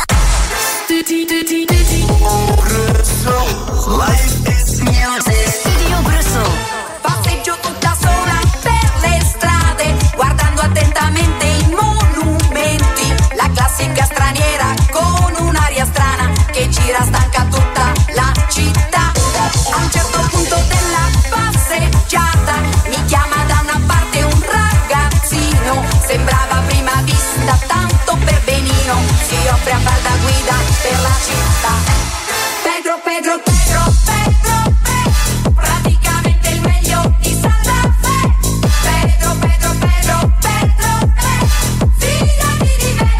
Life is music. Studio Brussel. Passeggio tutta sola per le strade, guardando attentamente i monumenti. La classica straniera con un'aria strana che gira stanca tutta la città. A un certo punto della passeggiata mi chiama da una parte un ragazzino. Sembrava a prima vista tanto per benino. Si offre a far da guida per la città. Pedro, Pedro, Pedro, Pedro, Pedro, praticamente il meglio di Santa Fe. Pedro, Pedro, Pedro, Pedro, Pedro, fidati di me.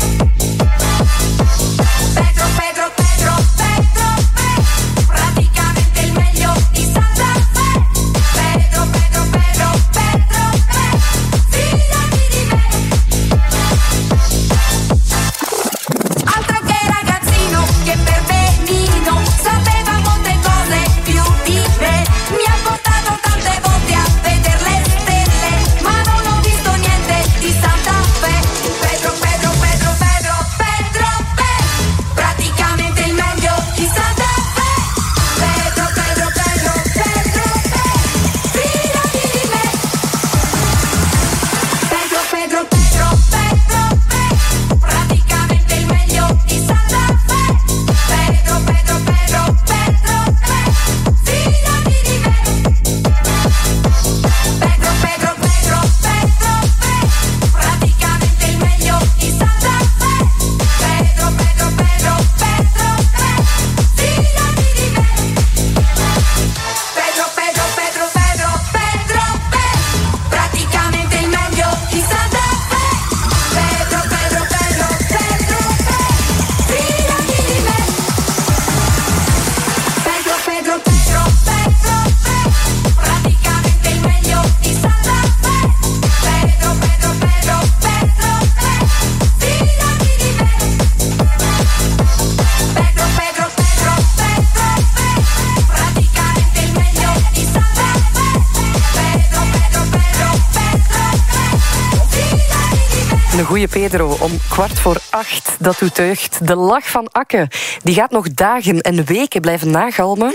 Pedro, Pedro, Pedro, Pedro, Pedro, praticamente il meglio di Santa Fe. Pedro, Pedro, Pedro, Pedro, Pedro, fidati di me. Altro che ragazzino che per benino sapeva molte cose più di me. Mi ha portato tante volte a vedere le stelle, ma non ho visto niente di Santa Fe. Pedro, Pedro, Pedro, Pedro, Pedro, Pedro, praticamente il meglio di Santa Fe. Pedro, Pedro, Pedro, Pedro, Pedro, fidati di me. Pedro, Pedro, Pedro, Pedro, Pedro, praticamente il meglio di Santa Fe. Pedro, Pedro, Pedro, Pedro, Pedro, fidati di me. Pedro, Pedro, Pedro, Pedro, Pedro, praticamente il meglio di Santa Fe. Pedro, Pedro, Pedro, Pedro, Pedro, fidati di me. Pedro, Pedro, Pedro, Pedro, Pedro, Pedro, praticamente il meglio di Santa Fe. Pedro, Pedro, Pedro, Pedro, Pedro, fidati di me. Pedro, Pedro, Pedro, Pedro, Pedro, praticamente il meglio di Santa Fe. Pedro, Pedro, Pedro, Pedro, Pedro, fidati di me. Pedro, Pedro, Pedro, Pedro, Pedro, praticamente il meglio di Santa Fe. Pedro, Pedro, Pedro, Pedro, Pedro, fidati di me. Een goeie Pedro, om kwart voor acht, dat doet deugd. De lach van Akke, die gaat nog dagen en weken blijven nagalmen.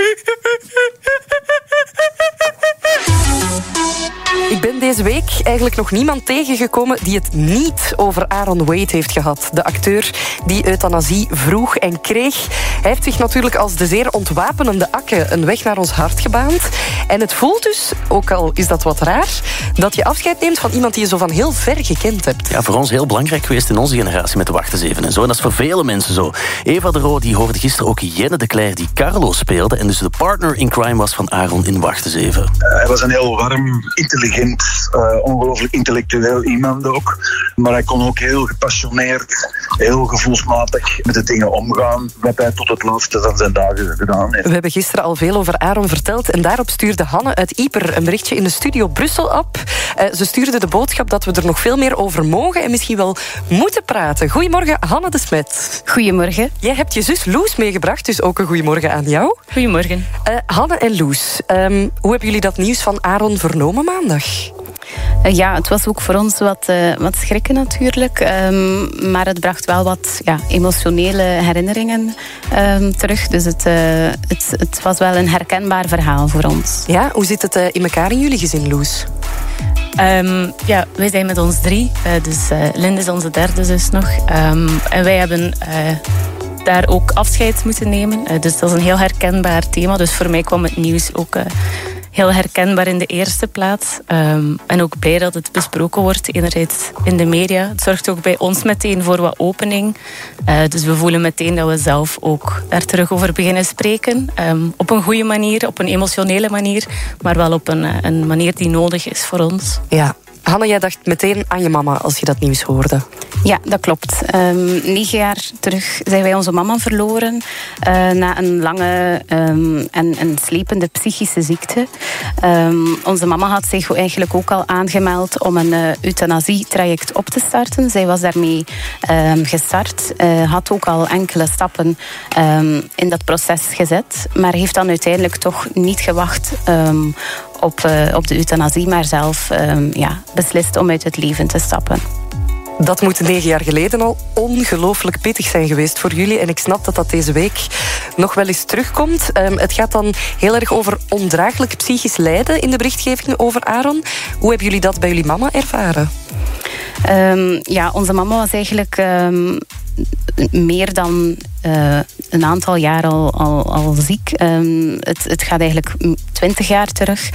Ik ben deze week eigenlijk nog niemand tegengekomen die het niet over Aaron Wade heeft gehad. De acteur die euthanasie vroeg en kreeg. Hij heeft zich natuurlijk als de zeer ontwapenende Akke een weg naar ons hart gebaand. En het voelt dus, ook al is dat wat raar, dat je afscheid neemt van iemand die je zo van heel ver gekend hebt. Ja, voor ons heel belangrijk geweest in onze generatie met de Wacht eens even en zo. En dat is voor vele mensen zo. Eva de Roo die hoorde gisteren ook Jenne de Cler die Carlo speelde en dus de partner in crime was van Aaron in Wacht eens even. Uh, hij was een heel warm, intelligent, uh, ongelooflijk intellectueel iemand ook. Maar hij kon ook heel gepassioneerd, heel gevoelsmatig met de dingen omgaan. Wat hij tot het laatste van zijn dagen gedaan heeft. We hebben gisteren al veel over Aaron verteld en daarop stuurde Hanne uit Ieper een berichtje in de Studio Brussel op. Uh, ze stuurde de boodschap dat we er nog veel meer over mogen en misschien wel moeten praten. Goedemorgen, Hanne de Smet. Goedemorgen. Jij hebt je zus Loes meegebracht, dus ook een goedemorgen aan jou. Goedemorgen. Uh, Hanne en Loes, um, hoe hebben jullie dat nieuws van Aaron vernomen maandag? Uh, ja, het was ook voor ons wat, uh, wat schrikken natuurlijk. Um, maar het bracht wel wat ja, emotionele herinneringen um, terug. Dus het, uh, het, het was wel een herkenbaar verhaal voor ons. Ja, hoe zit het uh, in elkaar in jullie gezin, Loes? Um, ja, wij zijn met ons drie. Uh, dus uh, Linde is onze derde zus nog. Um, en wij hebben... Uh, daar ook afscheid moeten nemen. Uh, dus dat is een heel herkenbaar thema. Dus voor mij kwam het nieuws ook uh, heel herkenbaar in de eerste plaats. Um, en ook blij dat het besproken wordt, enerzijds in de media. Het zorgt ook bij ons meteen voor wat opening. Uh, dus we voelen meteen dat we zelf ook daar terug over beginnen spreken. Um, op een goede manier, op een emotionele manier, maar wel op een, een manier die nodig is voor ons. Ja. Hanne, jij dacht meteen aan je mama als je dat nieuws hoorde. Ja, dat klopt. Um, negen jaar terug zijn wij onze mama verloren uh, na een lange um, en een slepende psychische ziekte. Um, onze mama had zich eigenlijk ook al aangemeld om een uh, euthanasietraject op te starten. Zij was daarmee um, gestart, uh, had ook al enkele stappen um, in dat proces gezet, maar heeft dan uiteindelijk toch niet gewacht um, op, uh, op de euthanasie, maar zelf um, ja, beslist om uit het leven te stappen. Dat moet negen jaar geleden al ongelooflijk pittig zijn geweest voor jullie. En ik snap dat dat deze week nog wel eens terugkomt. Um, het gaat dan heel erg over ondraaglijk psychisch lijden in de berichtgeving over Aaron. Hoe hebben jullie dat bij jullie mama ervaren? Um, ja, onze mama was eigenlijk um, meer dan uh, een aantal jaar al, al, al ziek. Um, het, het gaat eigenlijk twintig jaar terug.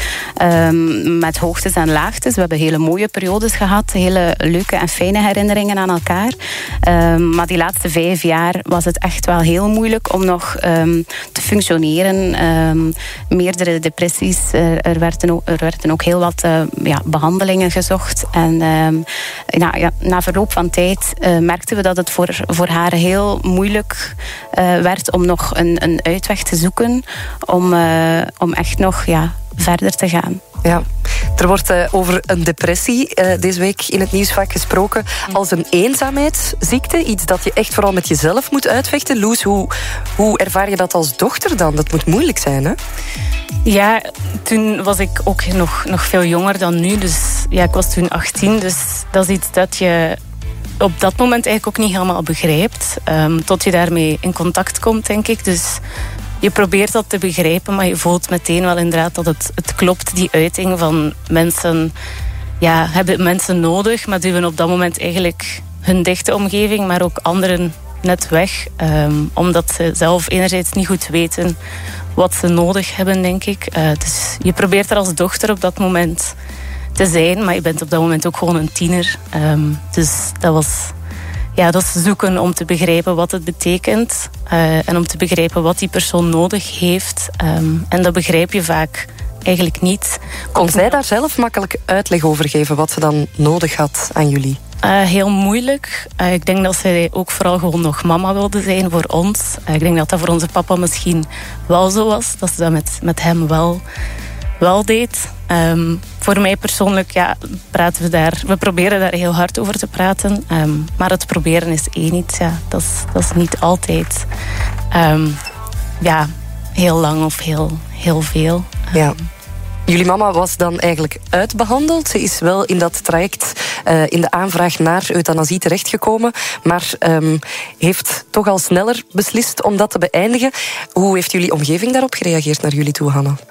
Um, met hoogtes en laagtes. We hebben hele mooie periodes gehad. Hele leuke en fijne herinneringen aan elkaar. Um, maar die laatste vijf jaar was het echt wel heel moeilijk om nog um, te functioneren. Um, meerdere depressies. Er, er, werden ook, er werden ook heel wat uh, ja, behandelingen gezocht. En um, na, ja, na verloop van tijd uh, merkten we dat het voor, voor haar heel moeilijk uh, werd om nog een, een uitweg te zoeken. Om, uh, om echt nog ja, verder te gaan. Ja, er wordt uh, over een depressie uh, deze week in het nieuws vaak gesproken als een eenzaamheidsziekte. Iets dat je echt vooral met jezelf moet uitvechten. Loes, hoe, hoe ervaar je dat als dochter dan? Dat moet moeilijk zijn, hè? Ja, toen was ik ook nog, nog veel jonger dan nu. Dus ja, ik was toen achttien. Dus dat is iets dat je op dat moment eigenlijk ook niet helemaal begrijpt. Um, tot je daarmee in contact komt, denk ik. Dus je probeert dat te begrijpen, maar je voelt meteen wel inderdaad dat het, het klopt. Die uiting van mensen, ja, hebben mensen nodig, maar duwen op dat moment eigenlijk hun dichte omgeving, maar ook anderen net weg. Um, omdat ze zelf enerzijds niet goed weten wat ze nodig hebben, denk ik. Uh, dus je probeert er als dochter op dat moment te zijn, maar je bent op dat moment ook gewoon een tiener. Um, dus dat was, ja, dat is zoeken om te begrijpen wat het betekent uh, en om te begrijpen wat die persoon nodig heeft. Um, en dat begrijp je vaak eigenlijk niet. Kon zij daar zelf makkelijk uitleg over geven wat ze dan nodig had aan jullie? Uh, heel moeilijk. Uh, ik denk dat zij ook vooral gewoon nog mama wilde zijn voor ons. Uh, ik denk dat dat voor onze papa misschien wel zo was. Dat ze dat met, met hem wel, wel deed. Um, voor mij persoonlijk, ja, praten we daar... We proberen daar heel hard over te praten. Um, maar het proberen is één iets. Ja. Dat, is, dat is niet altijd um, ja, heel lang of heel, heel veel. Ja. Jullie mama was dan eigenlijk uitbehandeld. Ze is wel in dat traject, uh, in de aanvraag naar euthanasie terechtgekomen, maar um, heeft toch al sneller beslist om dat te beëindigen. Hoe heeft jullie omgeving daarop gereageerd naar jullie toe, Hanne?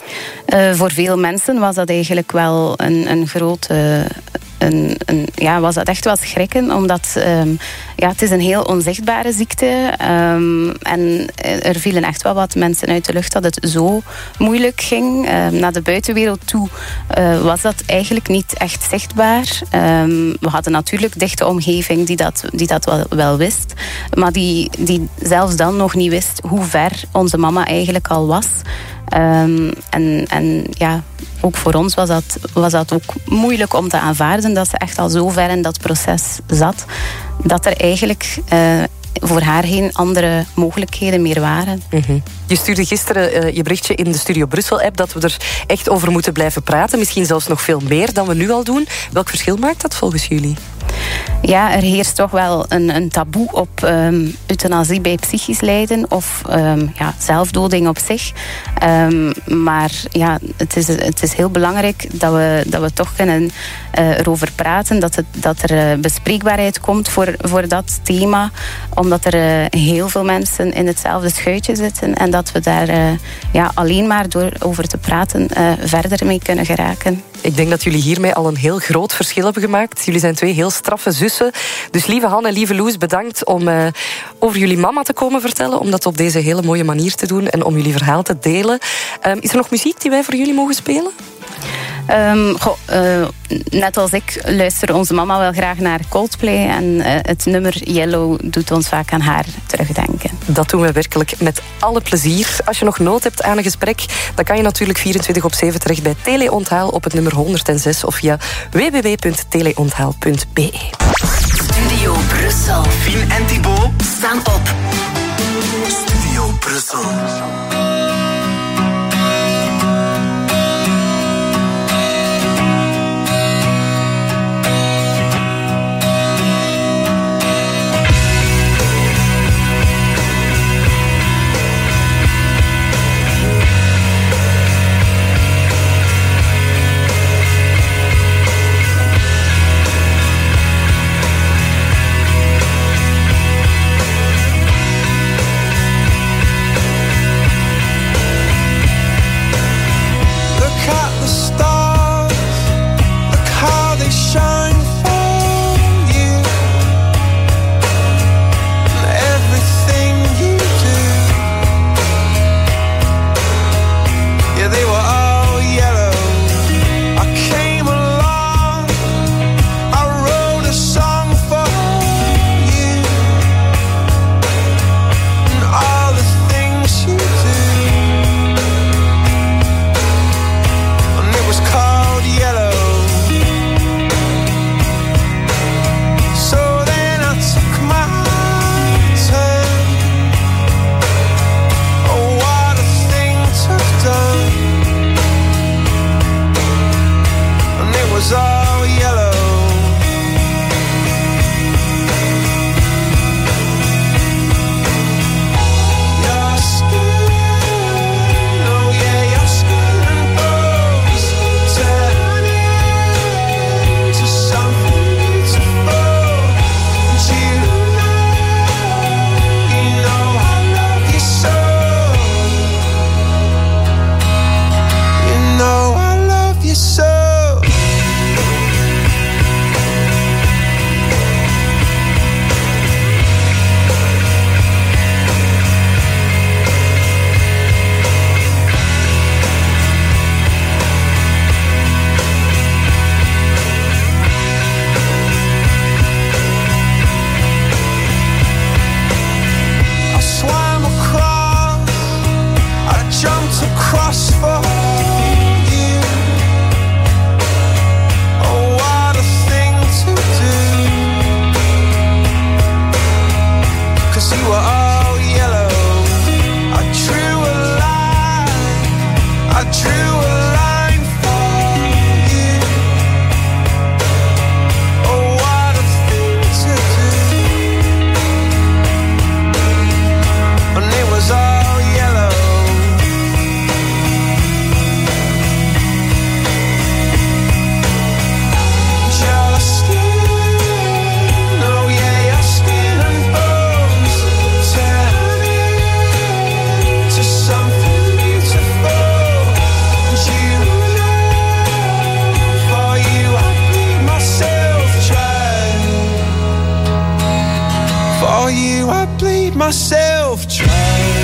Uh, voor veel mensen was dat eigenlijk wel een, een grote... Een, een, ja, was dat echt wel schrikken, omdat um, ja, het is een heel onzichtbare ziekte. Um, en er vielen echt wel wat mensen uit de lucht dat het zo moeilijk ging. Um, naar de buitenwereld toe uh, was dat eigenlijk niet echt zichtbaar. Um, we hadden natuurlijk dichte omgeving die dat, die dat wel, wel wist, maar die, die zelfs dan nog niet wist hoe ver onze mama eigenlijk al was. Um, en, en ja, ook voor ons was dat, was dat ook moeilijk om te aanvaarden dat ze echt al zo ver in dat proces zat, dat er eigenlijk uh, voor haar geen andere mogelijkheden meer waren. Mm-hmm. Je stuurde gisteren uh, je berichtje in de Studio Brussel-app dat we er echt over moeten blijven praten. Misschien zelfs nog veel meer dan we nu al doen. Welk verschil maakt dat volgens jullie? Ja, er heerst toch wel een, een taboe op um, euthanasie bij psychisch lijden of um, ja, zelfdoding op zich. Um, maar ja, het is, het is heel belangrijk dat we, dat we toch kunnen uh, erover praten. Dat, het, dat er uh, bespreekbaarheid komt voor, voor dat thema. Omdat er uh, heel veel mensen in hetzelfde schuitje zitten. En dat we daar uh, ja, alleen maar door over te praten uh, verder mee kunnen geraken. Ik denk dat jullie hiermee al een heel groot verschil hebben gemaakt. Jullie zijn twee heel straffe zussen. Dus lieve Hanne en lieve Loes, bedankt om uh, over jullie mama te komen vertellen. Om dat op deze hele mooie manier te doen en om jullie verhaal te delen. Um, is er nog muziek die wij voor jullie mogen spelen? Um, goh, uh, net als ik luisterde onze mama wel graag naar Coldplay. En uh, het nummer Yellow doet ons vaak aan haar terugdenken. Dat doen we werkelijk met alle plezier. Als je nog nood hebt aan een gesprek, dan kan je natuurlijk vierentwintig op zeven terecht bij Teleonthaal op het nummer honderdzes of via w w w punt teleonthaal punt b e. Studio Brussel. Fien en Thibaut staan op. Studio Brussel. myself trying.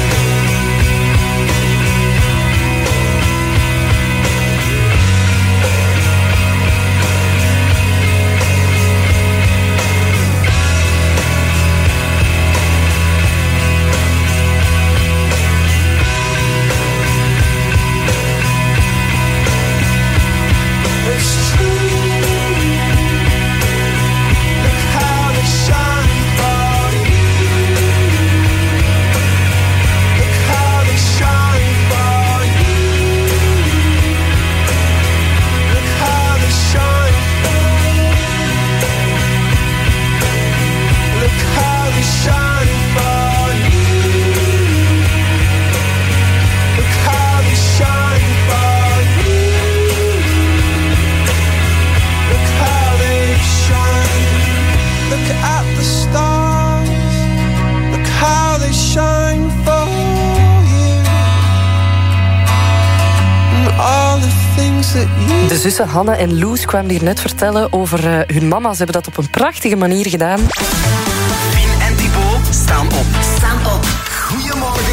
De zussen Hanne en Loes kwamen hier net vertellen over uh, hun mama. Ze hebben dat op een prachtige manier gedaan. Fien en Thibaut staan op. Staan op. Goedemorgen. Met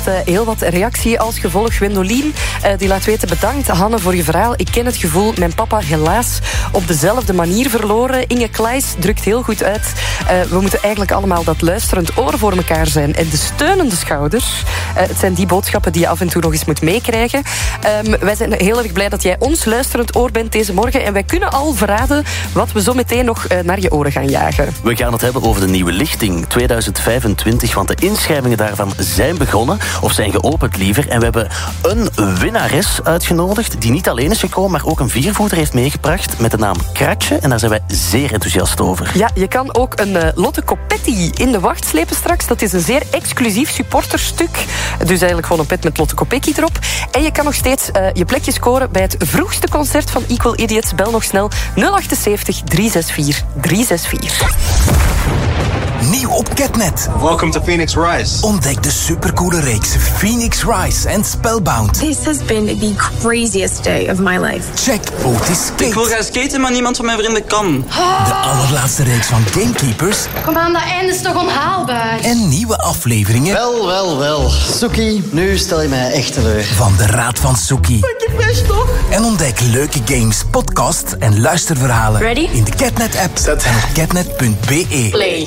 heeft uh, heel wat reactie als gevolg. Gwendolien uh, die laat weten: bedankt Hanne voor je verhaal. Ik ken het gevoel, mijn papa helaas op dezelfde manier verloren. Inge Kleijs drukt heel goed uit. Uh, we moeten eigenlijk allemaal dat luisterend oor voor elkaar zijn. En de steunende schouders. Uh, het zijn die boodschappen die je af en toe nog eens moet meekrijgen. Um, wij zijn heel erg blij dat jij ons luisterend oor bent deze morgen. En wij kunnen al verraden wat we zo meteen nog uh, naar je oren gaan jagen. We gaan het hebben over de nieuwe lichting tweeduizend vijfentwintig, want de inschrijvingen daarvan zijn begonnen, of zijn geopend liever. En we hebben een winnares uitgenodigd, die niet alleen is gekomen, maar ook een viervoeter heeft meegebracht met de naam Kratje. En daar zijn wij zeer enthousiast over. Ja, je kan ook een uh, Lotte Copetti in de wacht slepen straks. Dat is een zeer exclusief supporterstuk. Dus eigenlijk gewoon een pet met Lotte Kopecky erop. En je kan nog steeds uh, je plekje scoren bij het vroegste concert van Equal Idiots. Bel nog snel nul zeven acht drie zes vier drie zes vier. Nieuw op Catnet. Welcome to Phoenix Rise. Ontdek de supercoole reeks Phoenix Rise en Spellbound. This has been the craziest day of my life. Check Otis Skate. Ik wil gaan skaten, maar niemand van mijn vrienden kan. De allerlaatste reeks van Gamekeepers. Kom aan, dat einde is toch onhaalbaar? En nieuwe afleveringen. Wel, wel, wel. Suki, nu stel je mij echt teleur. Van de Raad van Suki. Ik best toch? En ontdek leuke games, podcasts en luisterverhalen. Ready? In de Catnet-app en op catnet punt be. Play.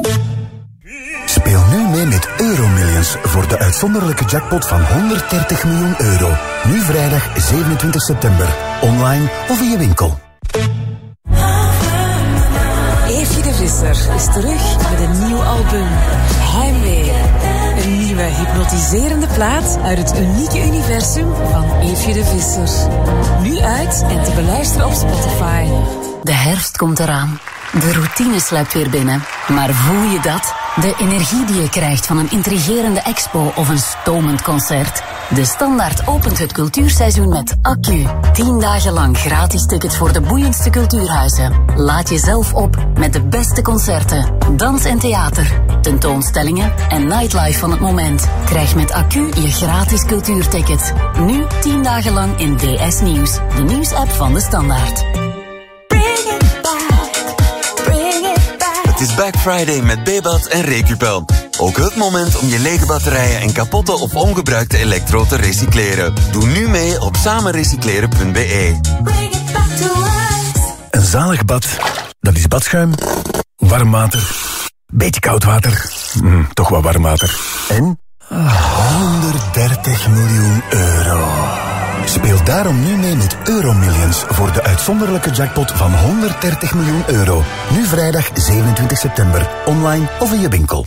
Speel nu mee met Euromillions voor de uitzonderlijke jackpot van honderddertig miljoen euro. Nu vrijdag zevenentwintig september. Online of in je winkel. Eefje de Visser is terug met een nieuw album. Heimwee. Een nieuwe hypnotiserende plaat uit het unieke universum van Eefje de Visser. Nu uit en te beluisteren op Spotify. De herfst komt eraan. De routine sluipt weer binnen. Maar voel je dat? De energie die je krijgt van een intrigerende expo of een stomend concert. De Standaard opent het cultuurseizoen met Accu. Tien dagen lang gratis tickets voor de boeiendste cultuurhuizen. Laat jezelf op met de beste concerten, dans en theater, tentoonstellingen en nightlife van het moment. Krijg met Accu je gratis cultuurticket. Nu tien dagen lang in D S Nieuws, de nieuwsapp van de Standaard. Het is Black Friday met Bebat en Recupel. Ook het moment om je lege batterijen en kapotte of ongebruikte elektro te recycleren. Doe nu mee op samenrecycleren punt be. Een zalig bad, dat is badschuim, warm water, beetje koud water, mm, toch wel warm water. En honderddertig miljoen euro. Speel daarom nu mee met Euromillions voor de uitzonderlijke jackpot van honderddertig miljoen euro. Nu vrijdag zevenentwintig september. Online of in je winkel.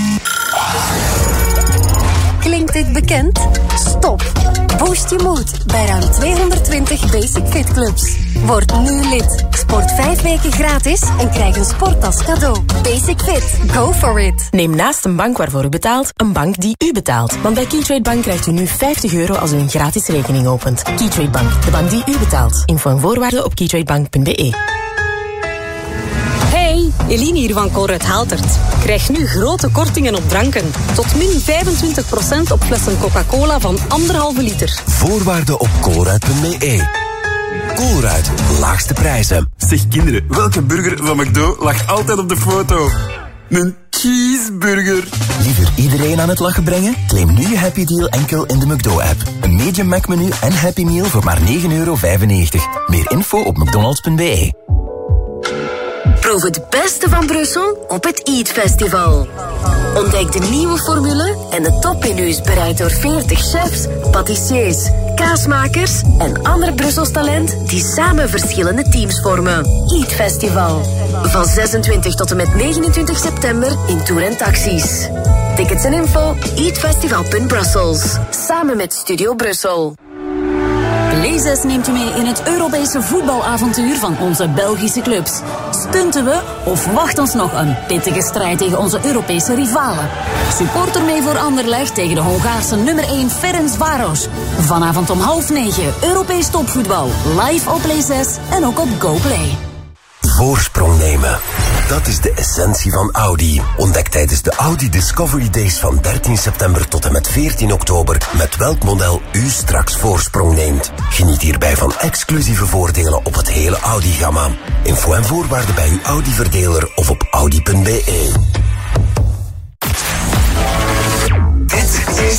Klinkt dit bekend? Stop. Boost je moed bij ruim tweehonderdtwintig Basic Fit clubs. Word nu lid. Sport vijf weken gratis en krijg een sporttas cadeau. Basic Fit. Go for it. Neem naast een bank waarvoor u betaalt, een bank die u betaalt. Want bij Keytrade Bank krijgt u nu vijftig euro als u een gratis rekening opent. Keytrade Bank, de bank die u betaalt. Info en voorwaarden op keytradebank punt be. Hey, Eline hier van Colruyt Haltert. Krijg nu grote kortingen op dranken. Tot min vijfentwintig procent op flessen Coca-Cola van anderhalve liter. Voorwaarden op colruyt punt be. Colruyt, laagste prijzen. Zeg kinderen, welke burger van McDo lag altijd op de foto? Een cheeseburger. Liever iedereen aan het lachen brengen? Claim nu je Happy Deal enkel in de McDo-app. Een medium Mac-menu en Happy Meal voor maar negen euro vijfennegentig. Meer info op mcdonalds punt be. Proef het beste van Brussel op het Eat Festival. Ontdek de nieuwe formule en de topmenu's bereid door veertig chefs, patissiers, kaasmakers en ander Brussels talent die samen verschillende teams vormen. Eat Festival. Van zesentwintig tot en met negenentwintig september in Tour en Taxis. Tickets en info eatfestival punt brussels. Samen met Studio Brussel. Play neemt u mee in het Europese voetbalavontuur van onze Belgische clubs. Stunten we of wacht ons nog een pittige strijd tegen onze Europese rivalen? Supporter mee voor Anderlecht tegen de Hongaarse nummer één Ferencváros. Vanavond om half negen Europees topvoetbal. Live op Play zes en ook op GoPlay. Voorsprong nemen. Dat is de essentie van Audi. Ontdek tijdens de Audi Discovery Days van dertien september tot en met veertien oktober met welk model u straks voorsprong neemt. Geniet hierbij van exclusieve voordelen op het hele Audi-gamma. Info en voorwaarden bij uw Audi-verdeler of op audi punt be. Dit is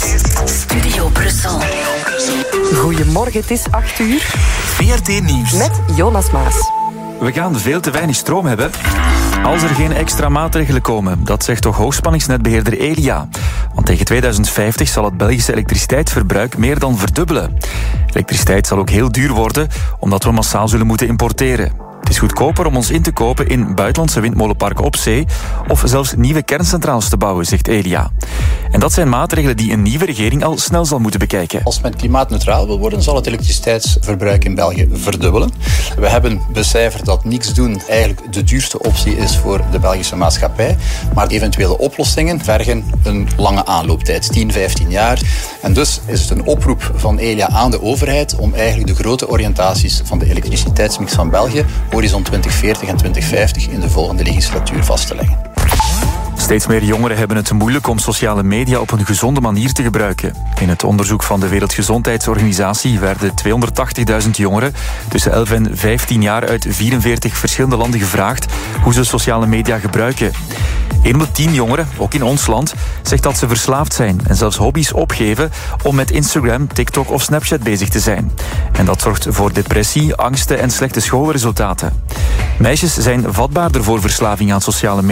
Studio Brussel. Goedemorgen, het is acht uur. V R T Nieuws. Met Jonas Maas. We gaan veel te weinig stroom hebben als er geen extra maatregelen komen. Dat zegt toch hoogspanningsnetbeheerder Elia. Want tegen tweeduizend vijftig zal het Belgische elektriciteitsverbruik meer dan verdubbelen. Elektriciteit zal ook heel duur worden, omdat we massaal zullen moeten importeren. Het is goedkoper om ons in te kopen in buitenlandse windmolenparken op zee of zelfs nieuwe kerncentrales te bouwen, zegt Elia. En dat zijn maatregelen die een nieuwe regering al snel zal moeten bekijken. Als men klimaatneutraal wil worden, zal het elektriciteitsverbruik in België verdubbelen. We hebben becijferd dat niks doen eigenlijk de duurste optie is voor de Belgische maatschappij. Maar eventuele oplossingen vergen een lange aanlooptijd, tien, vijftien jaar. En dus is het een oproep van Elia aan de overheid om eigenlijk de grote oriëntaties van de elektriciteitsmix van België horizon twintig veertig en twintig vijftig in de volgende legislatuur vast te leggen. Steeds meer jongeren hebben het moeilijk om sociale media op een gezonde manier te gebruiken. In het onderzoek van de Wereldgezondheidsorganisatie werden tweehonderdtachtigduizend jongeren tussen elf en vijftien jaar uit vierenveertig verschillende landen gevraagd hoe ze sociale media gebruiken. Een op de tien jongeren, ook in ons land, zegt dat ze verslaafd zijn en zelfs hobby's opgeven om met Instagram, TikTok of Snapchat bezig te zijn. En dat zorgt voor depressie, angsten en slechte schoolresultaten. Meisjes zijn vatbaarder voor verslaving aan sociale media.